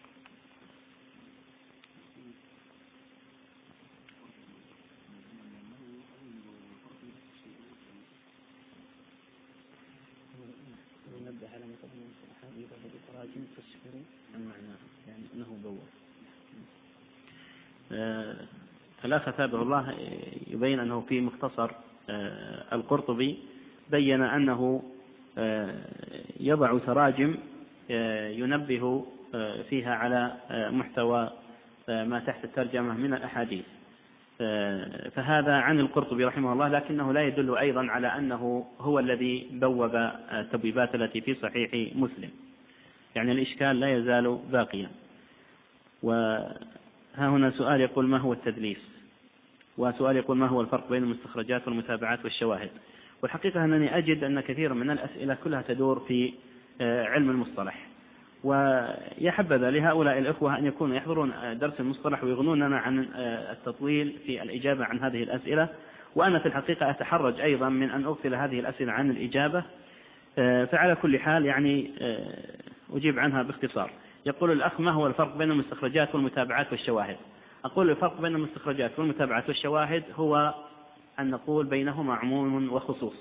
الأخ ثابه الله يبين أنه في مختصر القرطبي بين أنه يضع تراجم ينبه فيها على محتوى ما تحت الترجمة من الأحاديث، فهذا عن القرطبي رحمه الله، لكنه لا يدل أيضا على أنه هو الذي بوب التبويبات التي في صحيح مسلم، يعني الإشكال لا يزال باقيا. وها هنا سؤال يقول: ما هو التدليس؟ وسؤال يقول: ما هو الفرق بين المستخرجات والمتابعات والشواهد؟ والحقيقة أنني أجد أن كثيرا من الأسئلة كلها تدور في علم المصطلح، ويحبذ لهؤلاء الإخوة أن يكونوا يحضرون درس المصطلح ويغنوننا عن التطويل في الإجابة عن هذه الأسئلة، وأنا في الحقيقة أتحرج أيضا من أن أغفل هذه الأسئلة عن الإجابة، فعلى كل حال يعني أجيب عنها باختصار. يقول الأخ: ما هو الفرق بين المستخرجات والمتابعات والشواهد؟ أقول الفرق بين المستخرجات والمتابعات والشواهد هو أن نقول بينهما عموم وخصوص،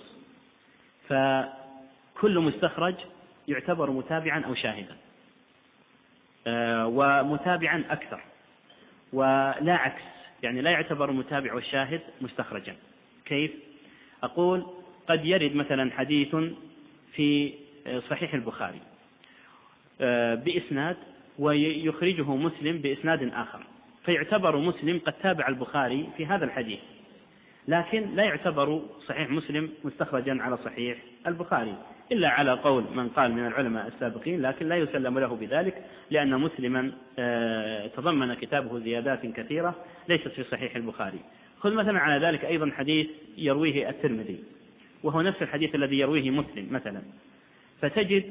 فكل مستخرج يعتبر متابعا أو شاهدا، ومتابعا أكثر، ولا عكس، يعني لا يعتبر المتابع والشاهد مستخرجا. كيف؟ أقول قد يرد مثلا حديث في صحيح البخاري بإسناد ويخرجه مسلم بإسناد آخر، فيعتبر مسلم قد تابع البخاري في هذا الحديث، لكن لا يعتبر صحيح مسلم مستخرجا على صحيح البخاري، إلا على قول من قال من العلماء السابقين، لكن لا يسلم له بذلك، لأن مسلما تضمن كتابه زيادات كثيرة ليست في صحيح البخاري. خذ مثلا على ذلك أيضا حديث يرويه الترمذي، وهو نفس الحديث الذي يرويه مسلم مثلا، فتجد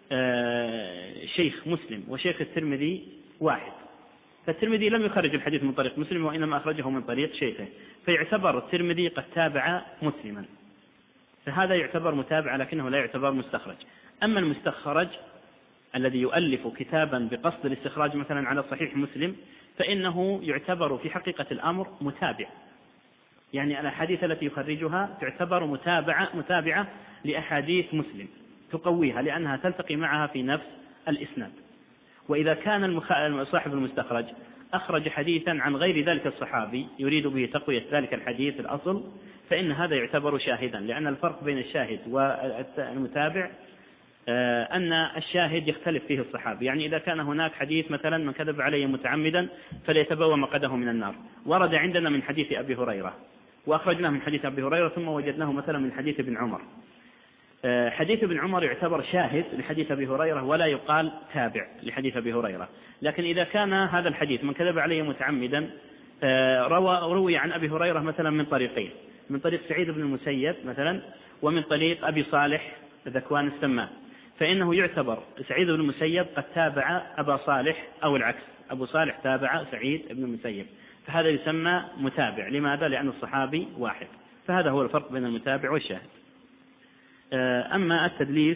شيخ مسلم وشيخ الترمذي واحد، فالترمذي لم يخرج الحديث من طريق مسلم، وإنما أخرجه من طريق شيخه، فيعتبر الترمذي قد تابع مسلما، فهذا يعتبر متابع لكنه لا يعتبر مستخرج. أما المستخرج الذي يؤلف كتابا بقصد الاستخراج مثلا على صحيح مسلم، فإنه يعتبر في حقيقة الأمر متابع، يعني الأحاديث التي يخرجها تعتبر متابعة لأحاديث مسلم تقويها، لأنها تلتقي معها في نفس الإسناد. وإذا كان صاحب المستخرج أخرج حديثا عن غير ذلك الصحابي يريد به تقوية ذلك الحديث الأصل، فإن هذا يعتبر شاهدا، لأن الفرق بين الشاهد والمتابع أن الشاهد يختلف فيه الصحابي، يعني إذا كان هناك حديث مثلا: من كذب علي متعمدا فليتبوأ مقعده من النار، ورد عندنا من حديث أبي هريرة، وأخرجناه من حديث أبي هريرة، ثم وجدناه مثلا من حديث ابن عمر. حديث ابن عمر يعتبر شاهد لحديث أبي هريرة ولا يقال تابع لحديث أبي هريرة. لكن إذا كان هذا الحديث: من كذب علي متعمدا، روي عن أبي هريرة مثلا من طريقين: من طريق سعيد بن المسيب مثلا، ومن طريق أبي صالح ذكوان السمان، فإنه يعتبر سعيد بن المسيب قد تابع أبا صالح، أو العكس، أبو صالح تابع سعيد بن المسيب، فهذا يسمى متابع. لماذا؟ لأن الصحابي واحد. فهذا هو الفرق بين المتابع والشاهد. أما التدليس،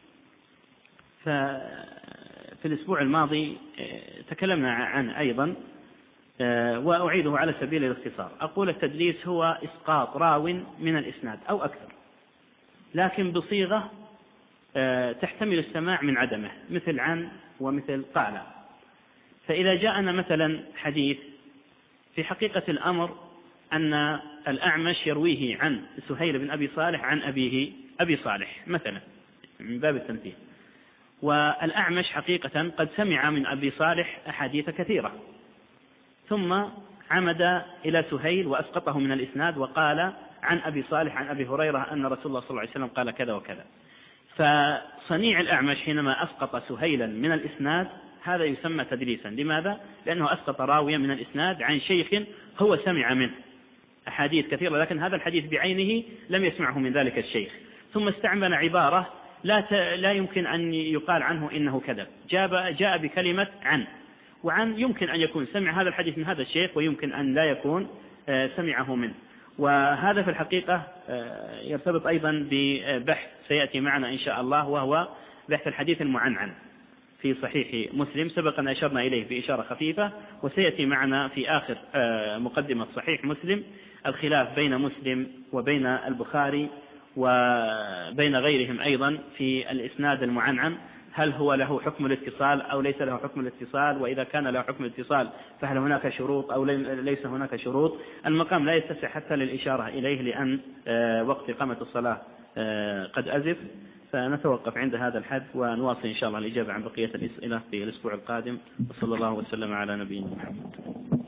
ففي الأسبوع الماضي تكلمنا عنه أيضا، وأعيده على سبيل الاختصار. أقول التدليس هو إسقاط راو من الإسناد أو أكثر، لكن بصيغة تحتمل السماع من عدمه، مثل عن ومثل قال. فإذا جاءنا مثلا حديث في حقيقة الأمر أن الأعمش يرويه عن سهيل بن أبي صالح عن أبيه أبي صالح مثلا، من باب التمثيل، والأعمش حقيقة قد سمع من أبي صالح أحاديث كثيرة، ثم عمد إلى سهيل وأسقطه من الإسناد وقال عن أبي صالح عن أبي هريرة أن رسول الله صلى الله عليه وسلم قال كذا وكذا. فصنيع الأعمش حينما أسقط سهيلا من الإسناد هذا يسمى تدليسا. لماذا؟ لأنه أسقط راويا من الإسناد عن شيخ هو سمع منه أحاديث كثيرة، لكن هذا الحديث بعينه لم يسمعه من ذلك الشيخ، ثم استعمل عبارة لا يمكن أن يقال عنه إنه كذب، جاء بكلمة عن، وعن يمكن أن يكون سمع هذا الحديث من هذا الشيخ، ويمكن أن لا يكون سمعه منه. وهذا في الحقيقة يرتبط أيضا ببحث سيأتي معنا إن شاء الله، وهو بحث الحديث المعنعن في صحيح مسلم، سبق أن أشرنا إليه بإشارة خفيفة، وسيأتي معنا في آخر مقدمة صحيح مسلم الخلاف بين مسلم وبين البخاري وبين غيرهم أيضا في الإسناد المعنعن، هل هو له حكم الاتصال أو ليس له حكم الاتصال، وإذا كان له حكم الاتصال فهل هناك شروط أو ليس هناك شروط. المقام لا يتسع حتى للإشارة إليه لأن وقت إقامة الصلاة قد أزف، فنتوقف عند هذا الحد ونواصل إن شاء الله الإجابة عن بقية الأسئلة في الأسبوع القادم. وصلى الله وسلم على نبينا محمد.